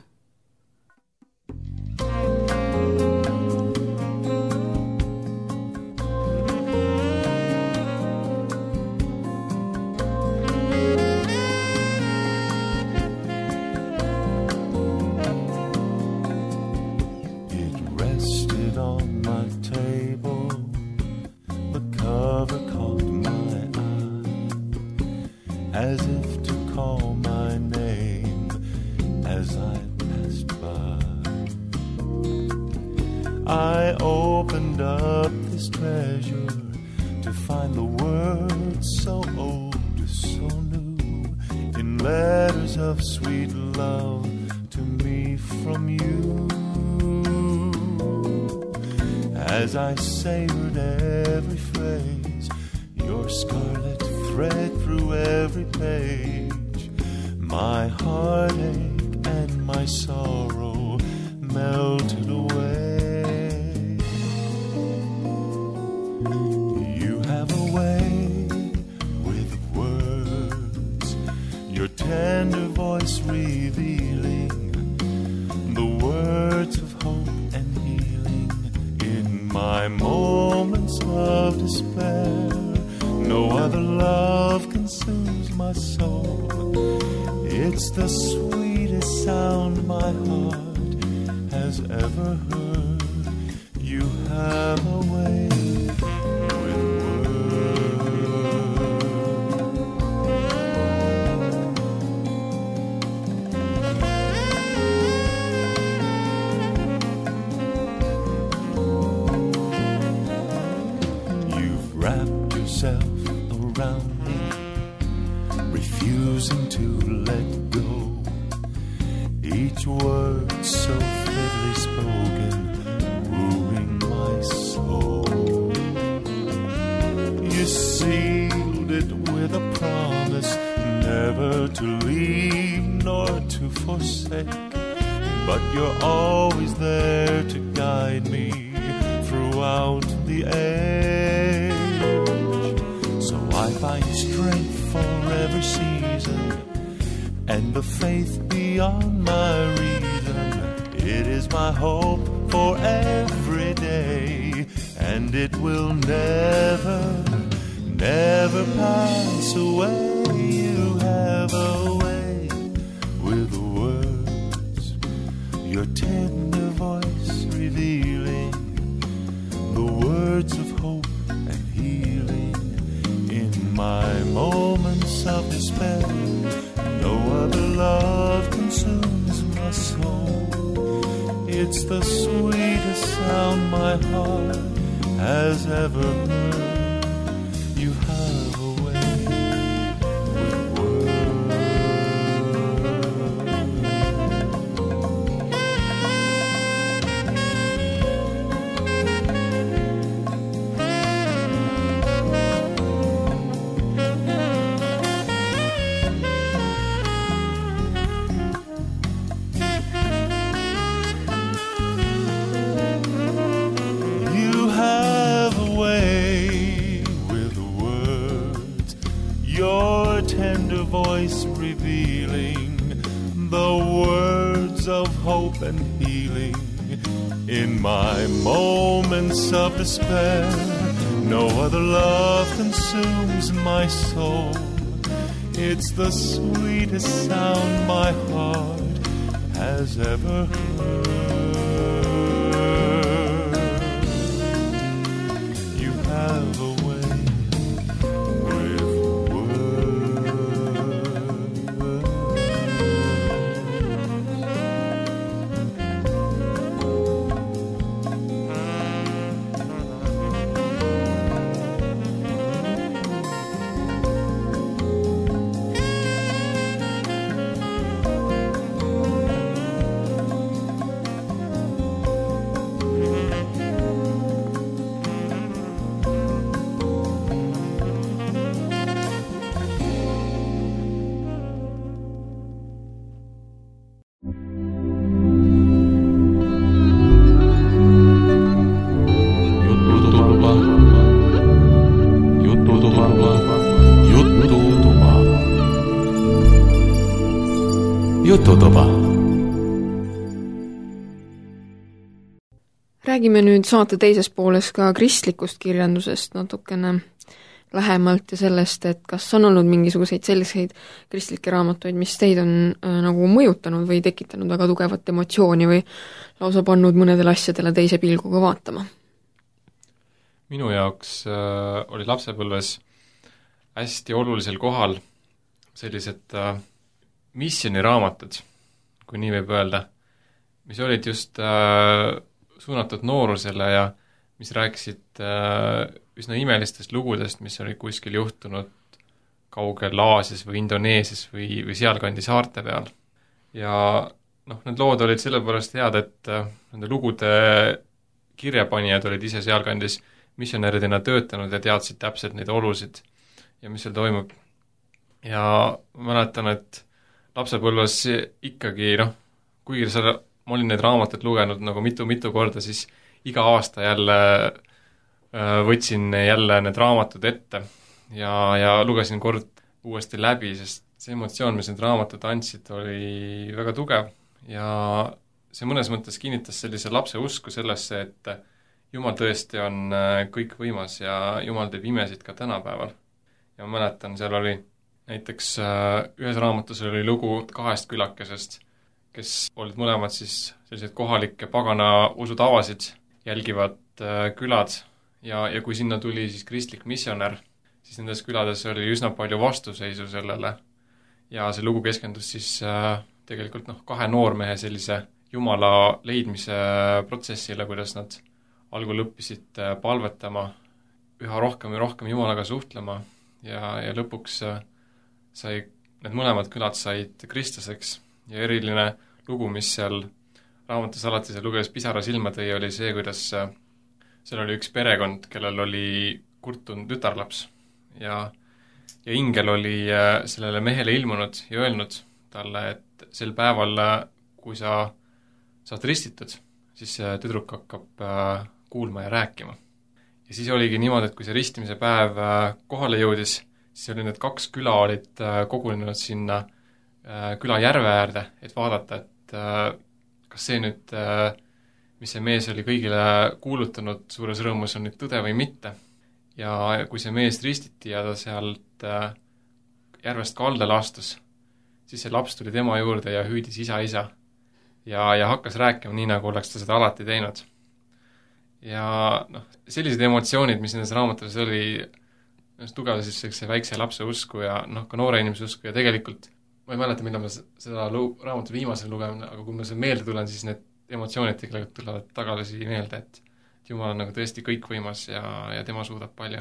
As if to call my name as I passed by. I opened up this treasure to find the words so old, so new, in letters of sweet love to me from you. As I savored every phrase, your scarlet thread through every page, my heartache and my sorrow melted away. You have a way with words, your tender voice revealing the words of hope and healing in my moments of despair. No other love consumes my soul. It's the sweetest sound my heart has ever heard. You have a way with words. You've wrapped yourself around me, refusing to let go. Each word so fitly spoken, wooing my soul. You sealed it with a promise, never to leave nor to forsake. But you're always there to guide me throughout the age. So I find strength for every season and the faith beyond my reason. It is my hope for every day, and it will never, never pass away. You have a way with words, your tender voice revealing the words of hope and healing in my moments of despair. No other love consumes my soul. It's the sweetest sound my heart has ever heard. You have a way with words. Voice revealing the words of hope and healing in my moments of despair. No other love consumes my soul. It's the sweetest sound my heart has ever heard. You have a Räägime nüüd saate teises pooles ka kristlikust kirjandusest natukene lähemalt ja sellest, et kas on olnud mingisuguseid selliseid kristlikke raamatuid, mis teid on äh, nagu mõjutanud või tekitanud väga tugevat emotsiooni või lausa pannud mõnedele asjadele teise pilguga vaatama? Minu jaoks äh, oli lapsepõlves hästi olulisel kohal sellised äh, missioniraamatud, kui nii võib öelda, mis olid just äh, suunatud noorusele ja mis rääkisid äh, üsna imelistest lugudest, mis olid kuskil juhtunud kaugel Aasias või Indoneesias või, või sealkandi saarte peal. Ja noh, need lood olid sellepärast head, et äh, nende lugude kirjapanijad olid ise sealkandis missionäridena töötanud ja teadsid täpselt neid olusid ja mis seal toimub. Ja mäletan, et lapsepõlves ikkagi, noh, kuigi seal ma olin neid raamatud lugenud nagu mitu-mitu korda, siis iga aasta jälle äh, võtsin jälle need raamatud ette ja, ja lugesin kord uuesti läbi, sest see emotsioon, mis need raamatud andsid, oli väga tugev ja see mõnes mõttes kinnitas sellise lapse usku sellesse, et Jumal tõesti on kõik võimas ja Jumal teeb imesid ka tänapäeval. Ja ma mäletan, seal oli näiteks äh, ühes raamatus oli lugu kahest külakesest, kes olid mõlemad siis sellised kohalikke pagana usutavasid jälgivad äh, külad ja, ja kui sinna tuli siis kristlik missionär, siis nendes külades oli üsna palju vastuseisu sellele ja see lugu keskendus siis äh, tegelikult noh, kahe noormehe sellise Jumala leidmise protsessile, kuidas nad algul õppisid äh, palvetama, üha rohkem ja rohkem Jumalaga suhtlema ja, ja lõpuks äh, sai, need mõlemad külad said kristlaseks ja eriline lugu, mis seal raamatus alati see lugedes pisara silma tõi, oli see, kuidas seal oli üks perekond, kellel oli kurtunud tütarlaps ja, ja ingel oli sellele mehele ilmunud ja öelnud talle, et sel päeval, kui sa saad ristitud, siis see tüdruk hakkab kuulma ja rääkima. Ja siis oligi niimoodi, et kui see ristimise päev kohale jõudis, siis oli need kaks küla olid kogunenud sinna küla järve äärde, et vaadata, et kas see nüüd, mis see mees oli kõigile kuulutanud suures rõõmus, on nüüd tõde või mitte. Ja kui see mees ristiti ja ta sealt järvest kaldale astus, siis see laps tuli tema juurde ja hüüdis isa, isa ja, ja hakkas rääkima nii, nagu oleks ta seda alati teinud. Ja noh, sellised emotsioonid, mis nendes raamatus oli, tugevdasid sellise väikse lapse usku ja noh, ka noore inimese usku ja tegelikult ma ei mäleta, millal ma seda raamatut viimasel lugemin, aga kui ma see meelde tulen, siis need emotsioonid tegelikult tulevad tagasi meelde, et Jumal on nagu tõesti kõikvõimas ja, ja tema suudab palju.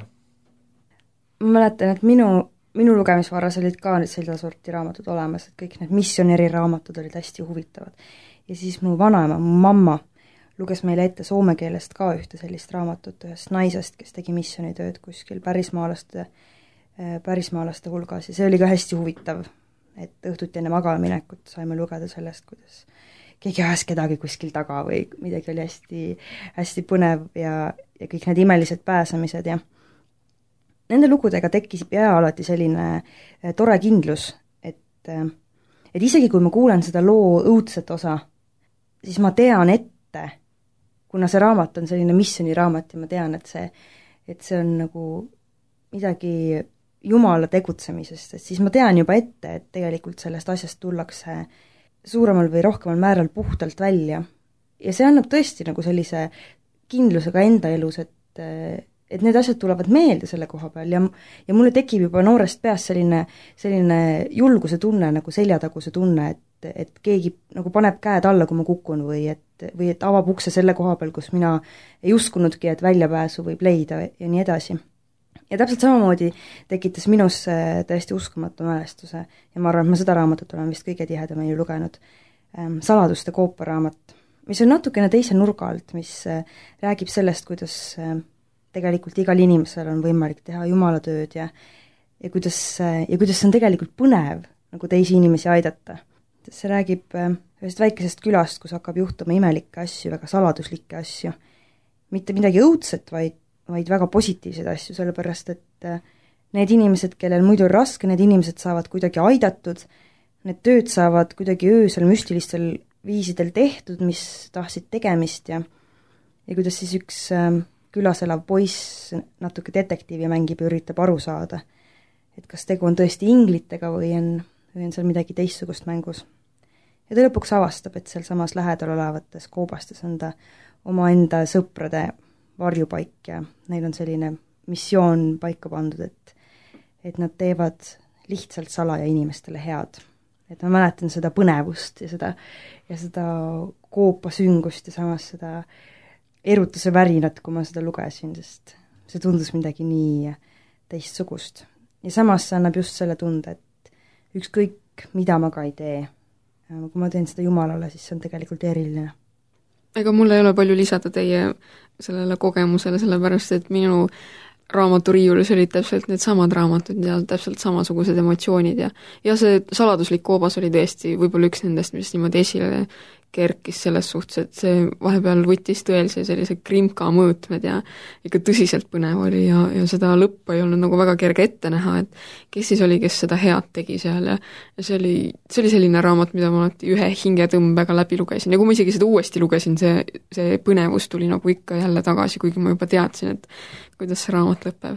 Ma mäletan, et minu, minu lugemisvaras olid ka nüüd selda sorti raamatud olemas, et kõik need missionäri raamatud olid hästi huvitavad. Ja siis mu vanaema, mu mamma luges meile ette soome keelest ka ühte sellist raamatut ühest naisest, kes tegi missionitööd kuskil pärismaalaste, pärismaalaste hulgas ja see oli ka hästi huvitav, et õhtuti enne magalaminekut saime lugeda sellest, kuidas keegi ajas kedagi kuskil taga või midagi oli hästi, hästi põnev ja, ja kõik need imelised pääsemised ja nende lugudega tekkis pea alati selline tore kindlus, et, et isegi kui ma kuulen seda loo õudset osa, siis ma tean ette, kuna see raamat on selline missioniraamat ja ma tean, et see, et see on nagu midagi Jumala tegutsemisest, et siis ma tean juba ette, et tegelikult sellest asjast tullakse suuremal või rohkemal määral puhtalt välja. Ja see annab tõesti nagu sellise kindluse ka enda elus, et, et need asjad tulevad meelde selle koha peal ja, ja mulle tekib juba noorest peast selline, selline julguse tunne, nagu seljataguse tunne, et, et keegi nagu paneb käed alla, kui ma kukun või et, või et avab ukse selle koha peal, kus mina ei uskunudki, et väljapääsu võib leida ja nii edasi. Ja täpselt samamoodi tekitas minus täiesti uskumatu mälestuse ja ma arvan, et ma seda raamatut olen vist kõige tihedamini lugenud, Saladuste kooparraamat, mis on natukene teise nurga alt, mis räägib sellest, kuidas tegelikult igal inimesel on võimalik teha Jumala tööd ja, ja, kuidas, ja kuidas see on tegelikult põnev nagu teisi inimesi aidata. See räägib ühest väikesest külast, kus hakkab juhtuma imelikke asju, väga saladuslikke asju. Mitte midagi õudset, vaid vaid väga positiivseid asju, sellepärast et need inimesed, kellel muidu on raske, need inimesed saavad kuidagi aidatud, need tööd saavad kuidagi öösel müstilistel viisidel tehtud, mis tahtsid tegemist ja ja kuidas siis üks äh, külas elav poiss natuke detektiivi mängib ja üritab aru saada, et kas tegu on tõesti inglitega või on, või on seal midagi teistsugust mängus. Ja ta lõpuks avastab, et seal samas lähedal olevates koobastes on ta omaenda sõprade varjupaik ja neil on selline missioon paika pandud, et, et nad teevad lihtsalt salaja inimestele head. Et ma mäletan seda põnevust ja seda, ja seda koopa süngust ja samas seda erutuse värinat, kui ma seda lugesin, sest see tundus midagi nii teistsugust. Ja samas see annab just selle tunde, et ükskõik mida ma ka ei tee, kui ma teen seda Jumalale, siis see on tegelikult eriline. Ega mul ei ole palju lisada teie sellele kogemusele, sellepärast et minu raamaturiiulis olid täpselt need samad raamatud ja täpselt samasugused emotsioonid ja, ja see saladuslik koobas oli tõesti võib-olla üks nendest, mis niimoodi esile kerkis selles suhtes, et see vahepeal võttis tõelise sellise krimka mõõtmed ja ikka tõsiselt põnev oli ja, ja seda lõppu ei olnud nagu väga kerge ette näha, et kes siis oli, kes seda head tegi seal ja, ja see oli, see oli selline raamat, mida ma alati ühe hingetõmbega läbi lugesin ja kui ma isegi seda uuesti lugesin, see, see põnevus tuli nagu ikka jälle tagasi, kuigi ma juba teadsin, et kuidas see raamat lõpeb.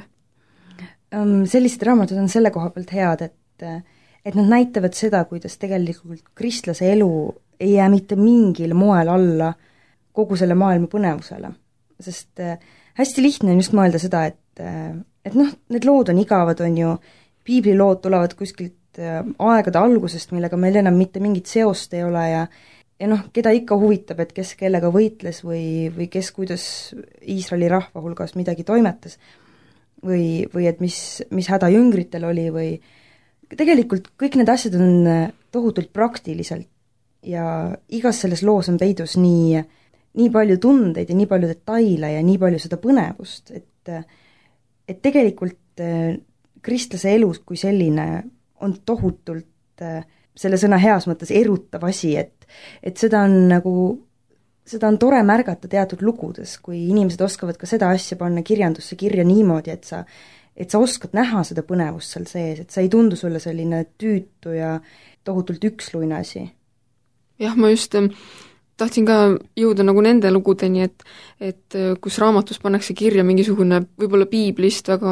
Um, sellised raamatud on selle koha pealt head, et, et nad näitavad seda, kuidas tegelikult kristlase elu ei jää mitte mingil moel alla kogu selle maailma põnevusele. Sest äh, hästi lihtne on just mõelda seda, et, äh, et noh, need lood on igavad, on ju, piiblilood tulevad kuskilt äh, aegade algusest, millega meil enam mitte mingit seost ei ole ja ja noh, keda ikka huvitab, et kes kellega võitles või, või kes kuidas Iisraeli rahva hulgas midagi toimetas või, või et mis, mis häda jüngritel oli või tegelikult kõik need asjad on tohutult praktiliselt ja igas selles loos on peidus nii, nii palju tundeid ja nii palju detaile ja nii palju seda põnevust, et, et tegelikult kristlase elus kui selline on tohutult selle sõna heas mõttes erutav asi, et, et seda on nagu, seda on tore märgata teatud lugudes, kui inimesed oskavad ka seda asja panna kirjandusse kirja niimoodi, et sa, et sa oskad näha seda põnevust seal sees, et sa ei tundu sulle selline tüütu ja tohutult üksluine asi. Jah, ma just tahtsin ka jõuda nagu nende lugudeni, et, et kus raamatus pannakse kirja mingisugune võib-olla piiblist väga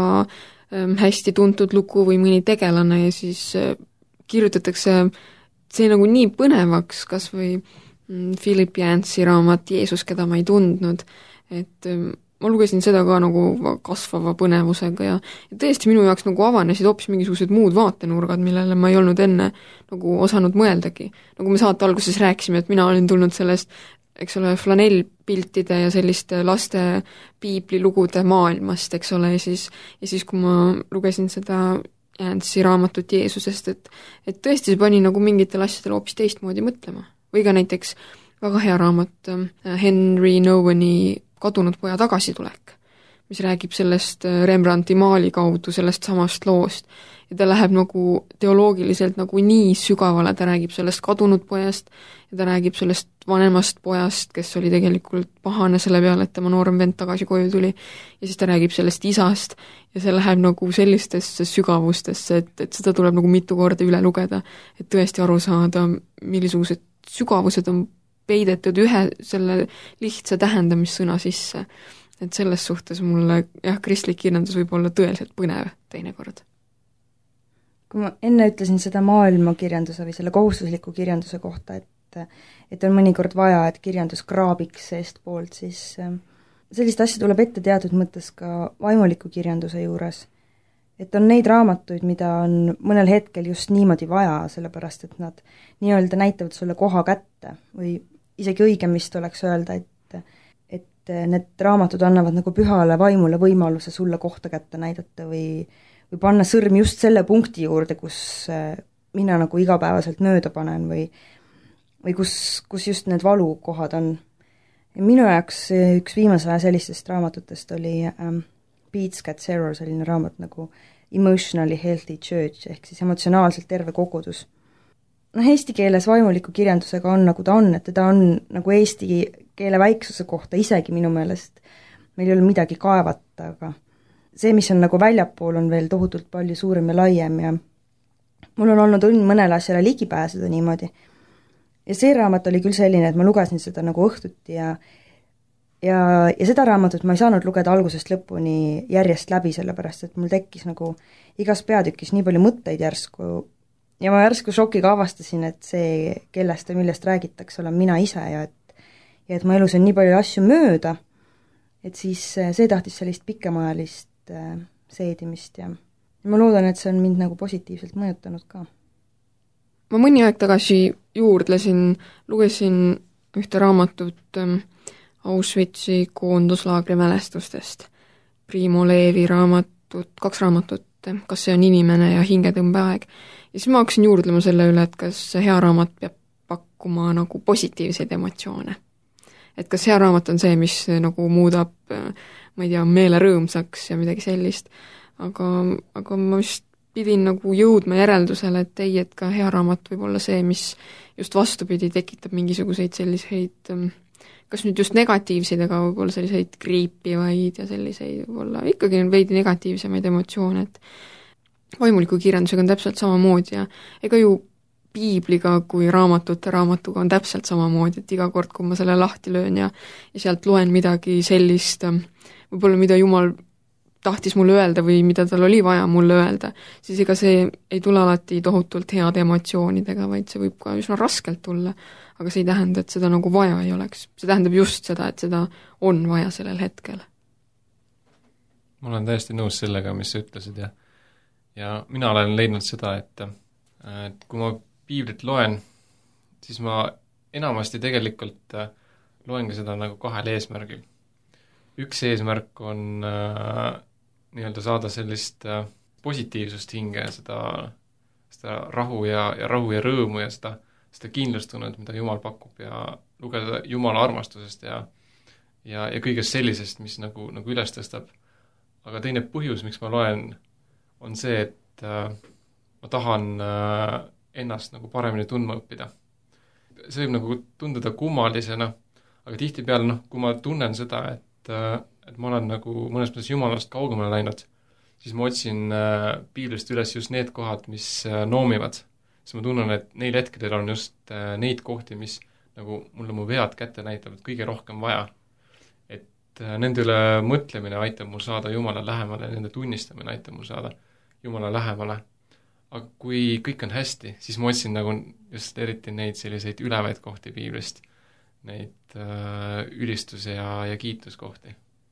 hästi tuntud lugu või mõni tegelane ja siis kirjutatakse see nagu nii põnevaks, kas või Philip Yancey raamat Jeesus, keda ma ei tundnud, et ma lugesin seda ka nagu kasvava põnevusega ja, ja tõesti minu jaoks nagu avanesid hoopis mingisugused muud vaatenurgad, millele ma ei olnud enne nagu osanud mõeldagi. Nagu me saate alguses rääkisime, et mina olin tulnud sellest, eks ole, flanellpiltide ja selliste laste piiblilugude maailmast, eks ole, ja siis, ja siis kui ma lugesin seda Yancey raamatut Jeesusest, et, et tõesti see pani nagu mingitel asjadel hoopis teistmoodi mõtlema. Või ka näiteks väga hea raamat Henry Nouweni Kadunud poja tagasitulek, mis räägib sellest Rembrandti maali kaudu, sellest samast loost. Ja ta läheb nagu teoloogiliselt nagu nii sügavale, ta räägib sellest kadunud pojast ja ta räägib sellest vanemast pojast, kes oli tegelikult pahane selle peale, et tema noorem vend tagasi koju tuli. Ja siis ta räägib sellest isast ja see läheb nagu sellistesse sügavustesse, et, et seda tuleb nagu mitu korda üle lugeda, et tõesti aru saada, millisugused sügavused on peidetud ühe selle lihtsa tähendamissõna sisse. Et selles suhtes mulle jah, kristlik kirjandus võib olla tõeliselt põnev teinekord. Kui ma enne ütlesin seda maailmakirjanduse või selle kohustusliku kirjanduse kohta, et, et on mõnikord vaja, et kirjandus kraabiks seest poolt, siis sellist asja tuleb ette teatud mõttes ka vaimuliku kirjanduse juures. Et on neid raamatuid, mida on mõnel hetkel just niimoodi vaja, sellepärast et nad nii-öelda näitavad sulle koha kätte või isegi õigem vist oleks öelda, et, et need raamatud annavad nagu pühale vaimule võimaluse sulle kohta kätte näidata või, või panna sõrm just selle punkti juurde, kus mina nagu igapäevaselt mööda panen või, või kus, kus just need valukohad on. Ja minu jaoks üks viimase aja sellistest raamatutest oli ähm, Beats Cat Zero, selline raamat nagu Emotionally Healthy Church ehk siis emotsionaalselt terve kogudus. Noh, eesti keeles vaimuliku kirjandusega on nagu ta on, et teda on nagu eesti keele väiksuse kohta isegi minu meelest meil ei ole midagi kaevata, aga see, mis on nagu väljapool, on veel tohutult palju suurem ja laiem ja mul on olnud õnn mõnele asjale ligi pääseda niimoodi. Ja see raamat oli küll selline, et ma lugesin seda nagu õhtuti ja ja, ja seda raamatut ma ei saanud lugeda algusest lõpuni järjest läbi, sellepärast et mul tekkis nagu igas peatükis nii palju mõtteid järsku ja ma järsku šokiga avastasin, et see, kellest ja millest räägitakse, olen mina ise ja et, ja et mu elus on nii palju asju mööda, et siis see tahtis sellist pikemaajalist äh, seedimist ja ma loodan, et see on mind nagu positiivselt mõjutanud ka. Ma mõni aeg tagasi juurdlesin, lugesin ühte raamatut ähm, Auschwitzi koonduslaagri mälestustest. Primo Levi raamatut, kaks raamatut, Kas see on inimene ja Hingetõmbeaeg. Ja siis ma hakkasin juurdlema selle üle, et kas hea raamat peab pakkuma nagu positiivseid emotsioone. Et kas hea raamat on see, mis nagu muudab, ma ei tea, meele rõõmsaks ja midagi sellist. Aga, aga ma vist pidin nagu jõudma järeldusele, et ei, et ka hea raamat võib olla see, mis just vastupidi tekitab mingisuguseid selliseid, kas nüüd just negatiivseid, aga võib-olla selliseid kriipivaid ja selliseid võib-olla ikkagi veidi negatiivsemaid emotsioone, et vaimuliku kirjandusega on täpselt samamoodi ja ega ju piibliga kui raamatute raamatuga on täpselt samamoodi, et iga kord, kui ma selle lahti löön ja, ja sealt loen midagi sellist, võib-olla mida Jumal tahtis mulle öelda või mida tal oli vaja mulle öelda, siis ega see ei tule alati tohutult heade emotsioonidega, vaid see võib ka üsna raskelt tulla, aga see ei tähenda, et seda nagu vaja ei oleks. See tähendab just seda, et seda on vaja sellel hetkel. Ma olen täiesti nõus sellega, mis sa ütlesid ja, ja mina olen leidnud seda, et, et kui ma piiblit loen, siis ma enamasti tegelikult loen ka seda nagu kahel eesmärgil. Üks eesmärk on äh, nii-öelda saada sellist äh, positiivsust hinge, seda, seda rahu ja, ja rahu ja rõõmu ja seda, seda kindlustunnet, mida Jumal pakub ja lugeda Jumala armastusest ja, ja, ja kõigest sellisest, mis nagu, nagu üles tõstab. Aga teine põhjus, miks ma loen, on see, et äh, ma tahan äh, ennast nagu paremini tundma õppida. See võib nagu tunduda kummalisena, aga tihtipeale, noh, kui ma tunnen seda, et et ma olen nagu mõnes mõttes Jumalast kaugemale läinud, siis ma otsin äh, piiblist üles just need kohad, mis äh, noomivad. Siis ma tunnen, et neil hetkedel on just äh, neid kohti, mis nagu mulle mu vead kätte näitavad kõige rohkem vaja. Et äh, nende üle mõtlemine aitab mul saada Jumala lähemale, nende tunnistamine aitab mul saada Jumala lähemale. Aga kui kõik on hästi, siis ma otsin nagu just eriti neid selliseid ülevaid kohti piiblist, neid äh, ülistuse ja, ja kiituskohti.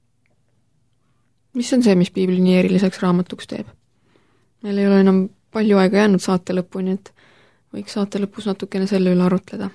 Mis on see, mis piibli nii eriliseks raamatuks teeb? Meil ei ole enam palju aega jäänud saate lõpuni, et võiks saate lõpus natukene selle üle arutleda.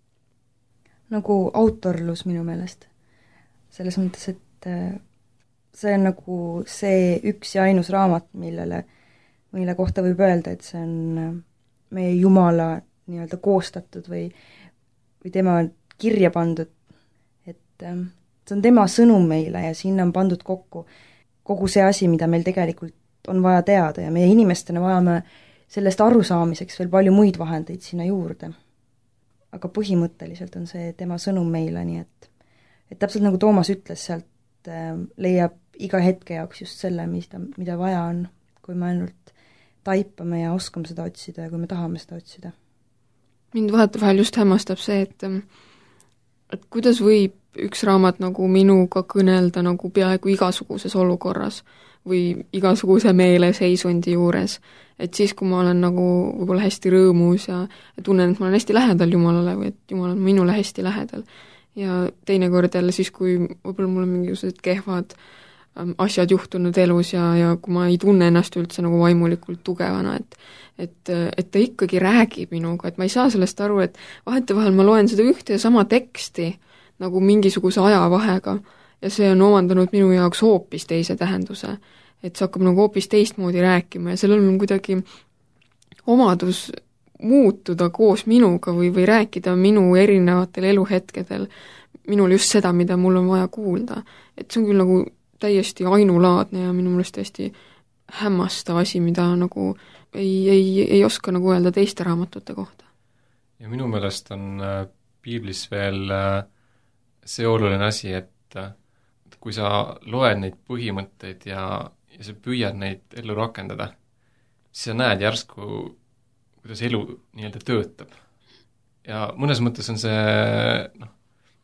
Nagu autorlus minu meelest. Selles mõttes, et see on nagu see üks ja ainus raamat, millele, mille kohta võib öelda, et see on meie Jumala nii-öelda koostatud või, või tema kirja pandud, et see on tema sõnum meile ja sinna on pandud kokku kogu see asi, mida meil tegelikult on vaja teada ja meie inimestena vajame sellest arusaamiseks veel palju muid vahendeid sinna juurde. Aga põhimõtteliselt on see tema sõnum meile, nii et, et täpselt nagu Toomas ütles, sealt leiab iga hetke jaoks just selle, mida, mida vaja on, kui me ainult taipame ja oskame seda otsida ja kui me tahame seda otsida. Mind vahetevahel just hämmastab see, et et kuidas võib üks raamat nagu minuga kõnelda nagu peaaegu igasuguses olukorras või igasuguse meeleseisundi juures. Et siis, kui ma olen nagu võib-olla hästi rõõmus ja tunnen, et ma olen hästi lähedal Jumalale või et Jumal on minule hästi lähedal. Ja teinekord jälle siis, kui võib-olla mul on mingisugused kehvad asjad juhtunud elus ja, ja kui ma ei tunne ennast üldse nagu vaimulikult tugevana, et et, et ta ikkagi räägib minuga, et ma ei saa sellest aru, et vahetevahel ma loen seda ühte ja sama teksti nagu mingisuguse ajavahega ja see on omandanud minu jaoks hoopis teise tähenduse, et see hakkab nagu hoopis teistmoodi rääkima ja sellel on kuidagi omadus muutuda koos minuga või, või rääkida minu erinevatel eluhetkedel minul just seda, mida mul on vaja kuulda. Et see on küll nagu täiesti ainulaadne ja minu meelest täiesti hämmastav asi, mida nagu ei, ei, ei oska nagu öelda teiste raamatute kohta. Ja minu meelest on piiblis veel see oluline asi, et kui sa loed neid põhimõtteid ja, ja sa püüad neid ellu rakendada, siis sa näed järsku, kuidas elu nii-öelda töötab. Ja mõnes mõttes on see, noh,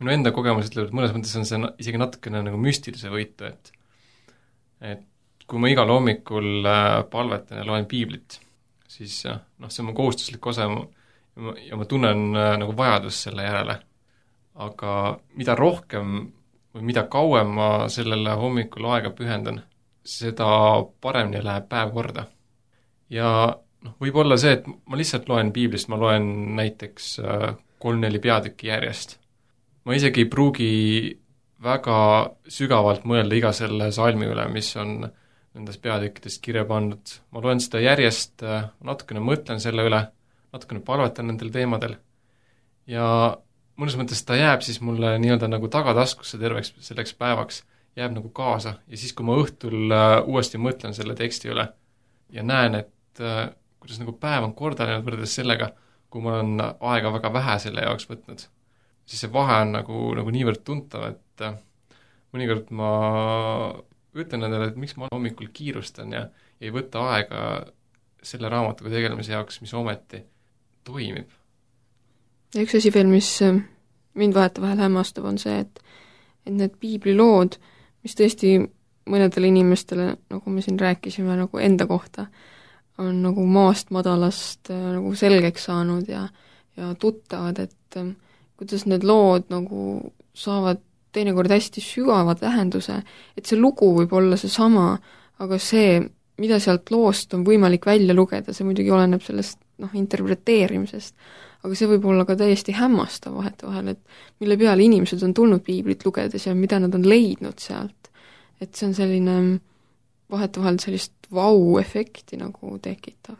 minu enda kogemus ütleb, et mõnes mõttes on see isegi natukene nagu müstilise võitu, et et kui ma igal hommikul palvetan ja loen piiblit, siis noh, see on mu kohustuslik osa ja ma, ja ma tunnen nagu vajadust selle järele. Aga mida rohkem või mida kauem ma sellele hommikul aega pühendan, seda paremini läheb päev korda. Ja noh, võib olla see, et ma lihtsalt loen piiblist, ma loen näiteks kolm-neli peatükki järjest. Ma isegi ei pruugi väga sügavalt mõelda iga selle salmi üle, mis on nendes peatükkidest kirja pandud. Ma loen seda järjest, natukene mõtlen selle üle, natukene palvetan nendel teemadel ja mõnes mõttes ta jääb siis mulle nii-öelda nagu tagataskusse terveks selleks päevaks, jääb nagu kaasa ja siis, kui ma õhtul uuesti mõtlen selle teksti üle ja näen, et kuidas nagu päev on korda läinud võrreldes sellega, kui ma olen aega väga vähe selle jaoks võtnud, siis see vahe on nagu, nagu niivõrd tuntav, et mõnikord ma ütlen endale, et miks ma hommikul kiirustan ja ei võta aega selle raamatuga tegelemise jaoks, mis ometi toimib. Ja üks asi veel, mis mind vahetevahel hämmastab, on see, et, et need piiblilood, mis tõesti mõnedele inimestele, nagu me siin rääkisime nagu enda kohta, on nagu maast madalast nagu selgeks saanud ja, ja tuttavad, et kuidas need lood nagu saavad teinekord hästi sügava tähenduse, et see lugu võib olla seesama, aga see, mida sealt loost on võimalik välja lugeda, see muidugi oleneb sellest noh, interpreteerimisest, aga see võib olla ka täiesti hämmastav vahetevahel, et mille peale inimesed on tulnud piiblit lugedes ja mida nad on leidnud sealt. Et see on selline vahetevahel sellist vau-efekti nagu tekitav.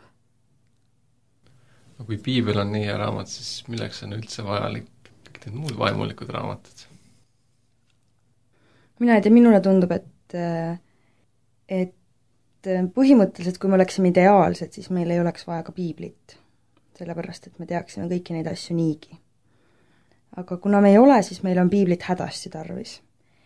Kui piibel on nii hea raamat, siis milleks on üldse vajalik kõik need muud vaimulikud raamatud? Mina ei tea, minule tundub, et, et põhimõtteliselt, kui me oleksime ideaalsed, siis meil ei oleks vaja ka piiblit, sellepärast, et me teaksime kõiki neid asju niigi. Aga kuna me ei ole, siis meil on piiblit hädasti tarvis.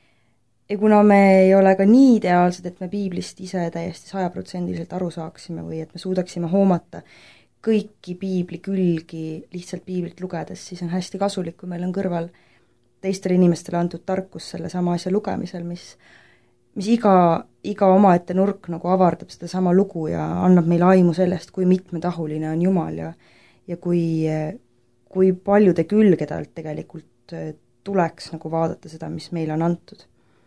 Ja kuna me ei ole ka nii ideaalsed, et me piiblist ise täiesti sajaprotsendiliselt aru saaksime või et me suudaksime hoomata kõiki piibli külgi lihtsalt piiblit lugedes, siis on hästi kasulik, kui meil on kõrval teistele inimestele antud tarkus selle sama asja lugemisel, mis, mis iga, iga omaette nurk nagu avardab seda sama lugu ja annab meile aimu sellest, kui mitmetahuline on Jumal ja, ja kui, kui paljude külge talt tegelikult tuleks nagu vaadata seda, mis meile on antud.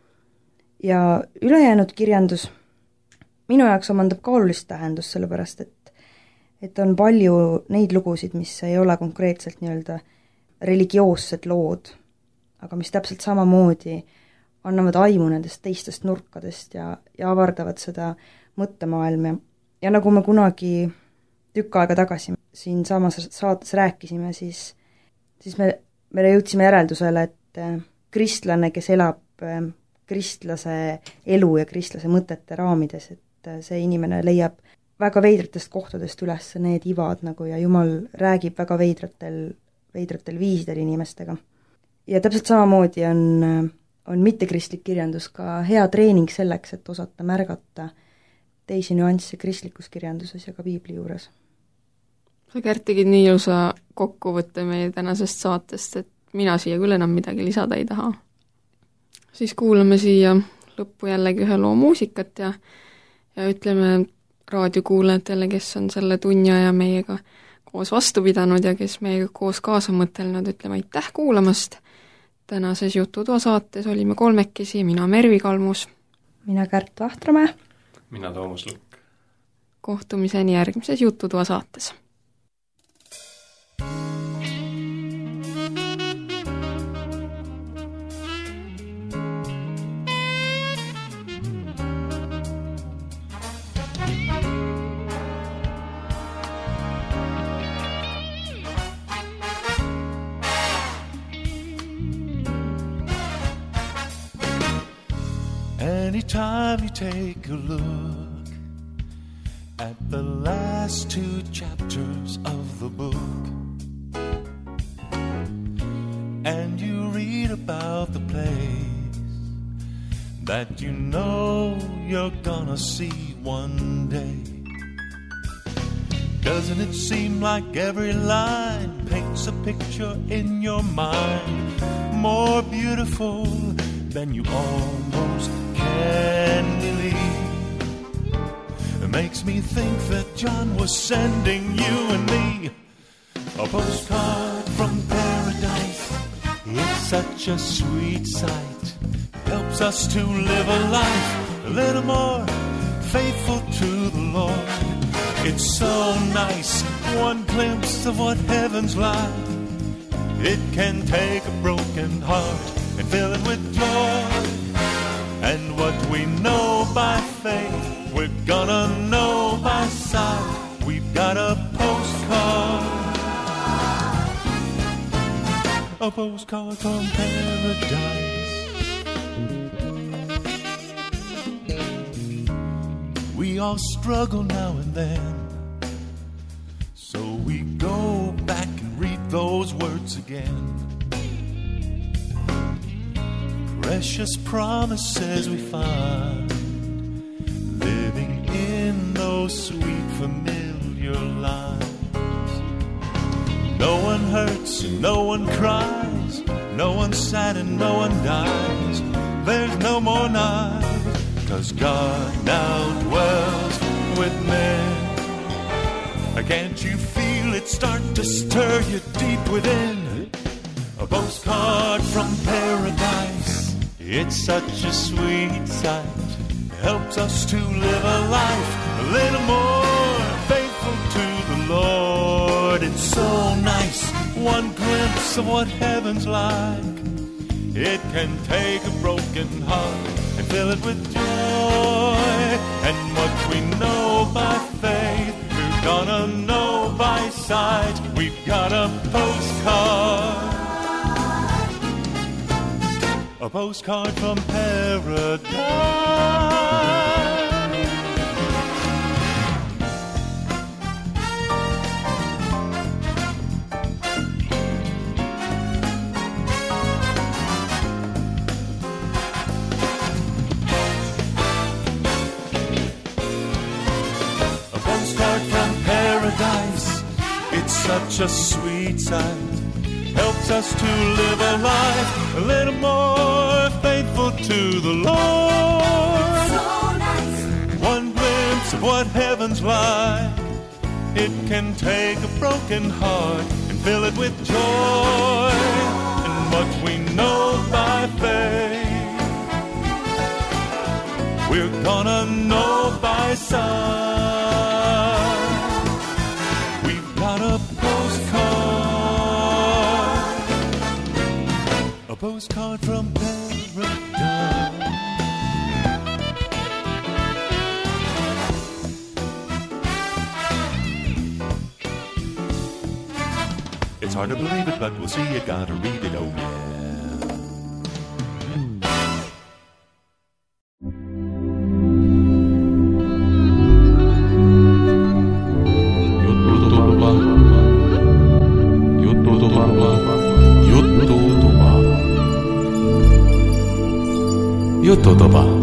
Ja ülejäänud kirjandus minu jaoks omandab ka olulist tähendust, sellepärast et, et on palju neid lugusid, mis ei ole konkreetselt nii-öelda religioossed lood, aga mis täpselt samamoodi annavad aimu nendest teistest nurkadest ja, ja avardavad seda mõttemaailma. Ja nagu me kunagi tükk aega tagasi siin samas saates rääkisime, siis, siis me, me jõudsime järeldusele, et kristlane, kes elab kristlase elu ja kristlase mõtete raamides, et see inimene leiab väga veidratest kohtadest üles need ivad nagu ja Jumal räägib väga veidratel, veidratel viisidel inimestega. Ja täpselt samamoodi on, on mittekristlik kirjandus ka hea treening selleks, et osata märgata teisi nüansse kristlikus kirjanduses ja ka piibli juures. Sa, Kärt, tegid nii ilusa kokkuvõtte meie tänasest saatest, et mina siia küll enam midagi lisada ei taha. Siis kuulame siia lõppu jällegi ühe loo muusikat ja, ja ütleme raadiokuulajatele, kes on selle tunni aja meiega koos vastu pidanud ja kes meiega koos kaasa mõtelnud, ütleme aitäh kuulamast. Tänases Jututoa saates olime kolmekesi, mina Mervi Kalmus. Mina Kärt Vahtramäe. Mina Toomas Lukk. Kohtumiseni järgmises Jututoa saates. Anytime you take a look at the last two chapters of the book and you read about the place that you know you're gonna see one day, Doesn't it seem like every line paints a picture in your mind more beautiful than you almost can believe? It makes me think that John was sending you and me a postcard from paradise. It's such a sweet sight, helps us to live a life a little more faithful to the Lord. It's so nice, one glimpse of what heaven's like. It can take a broken heart and fill it with joy. And what we know by faith, we're gonna know by sight. We've got a postcard, a postcard from paradise. We all struggle now and then, so we go back and read those words again. Precious promises we find, living in those sweet familiar lines. No one hurts and no one cries, no one's sad and no one dies. There's no more night, 'cause God now dwells with men. Can't you feel it start to stir you deep within? A postcard from paradise, it's such a sweet sight. Helps us to live a life a little more faithful to the Lord. It's so nice, one glimpse of what heaven's like. It can take a broken heart and fill it with joy. And what we know by faith, we're gonna know by sight. We've got a postcard, a postcard from paradise. It's such a sweet sight, helps us to live a life a little more faithful to the Lord. So nice. One glimpse of what heaven's like. It can take a broken heart and fill it with joy. And what we know by faith, we're gonna know by sight. A postcard, a postcard from paradise. It's hard to believe it, but we'll see. You gotta read it, oh yeah. Juttutuba.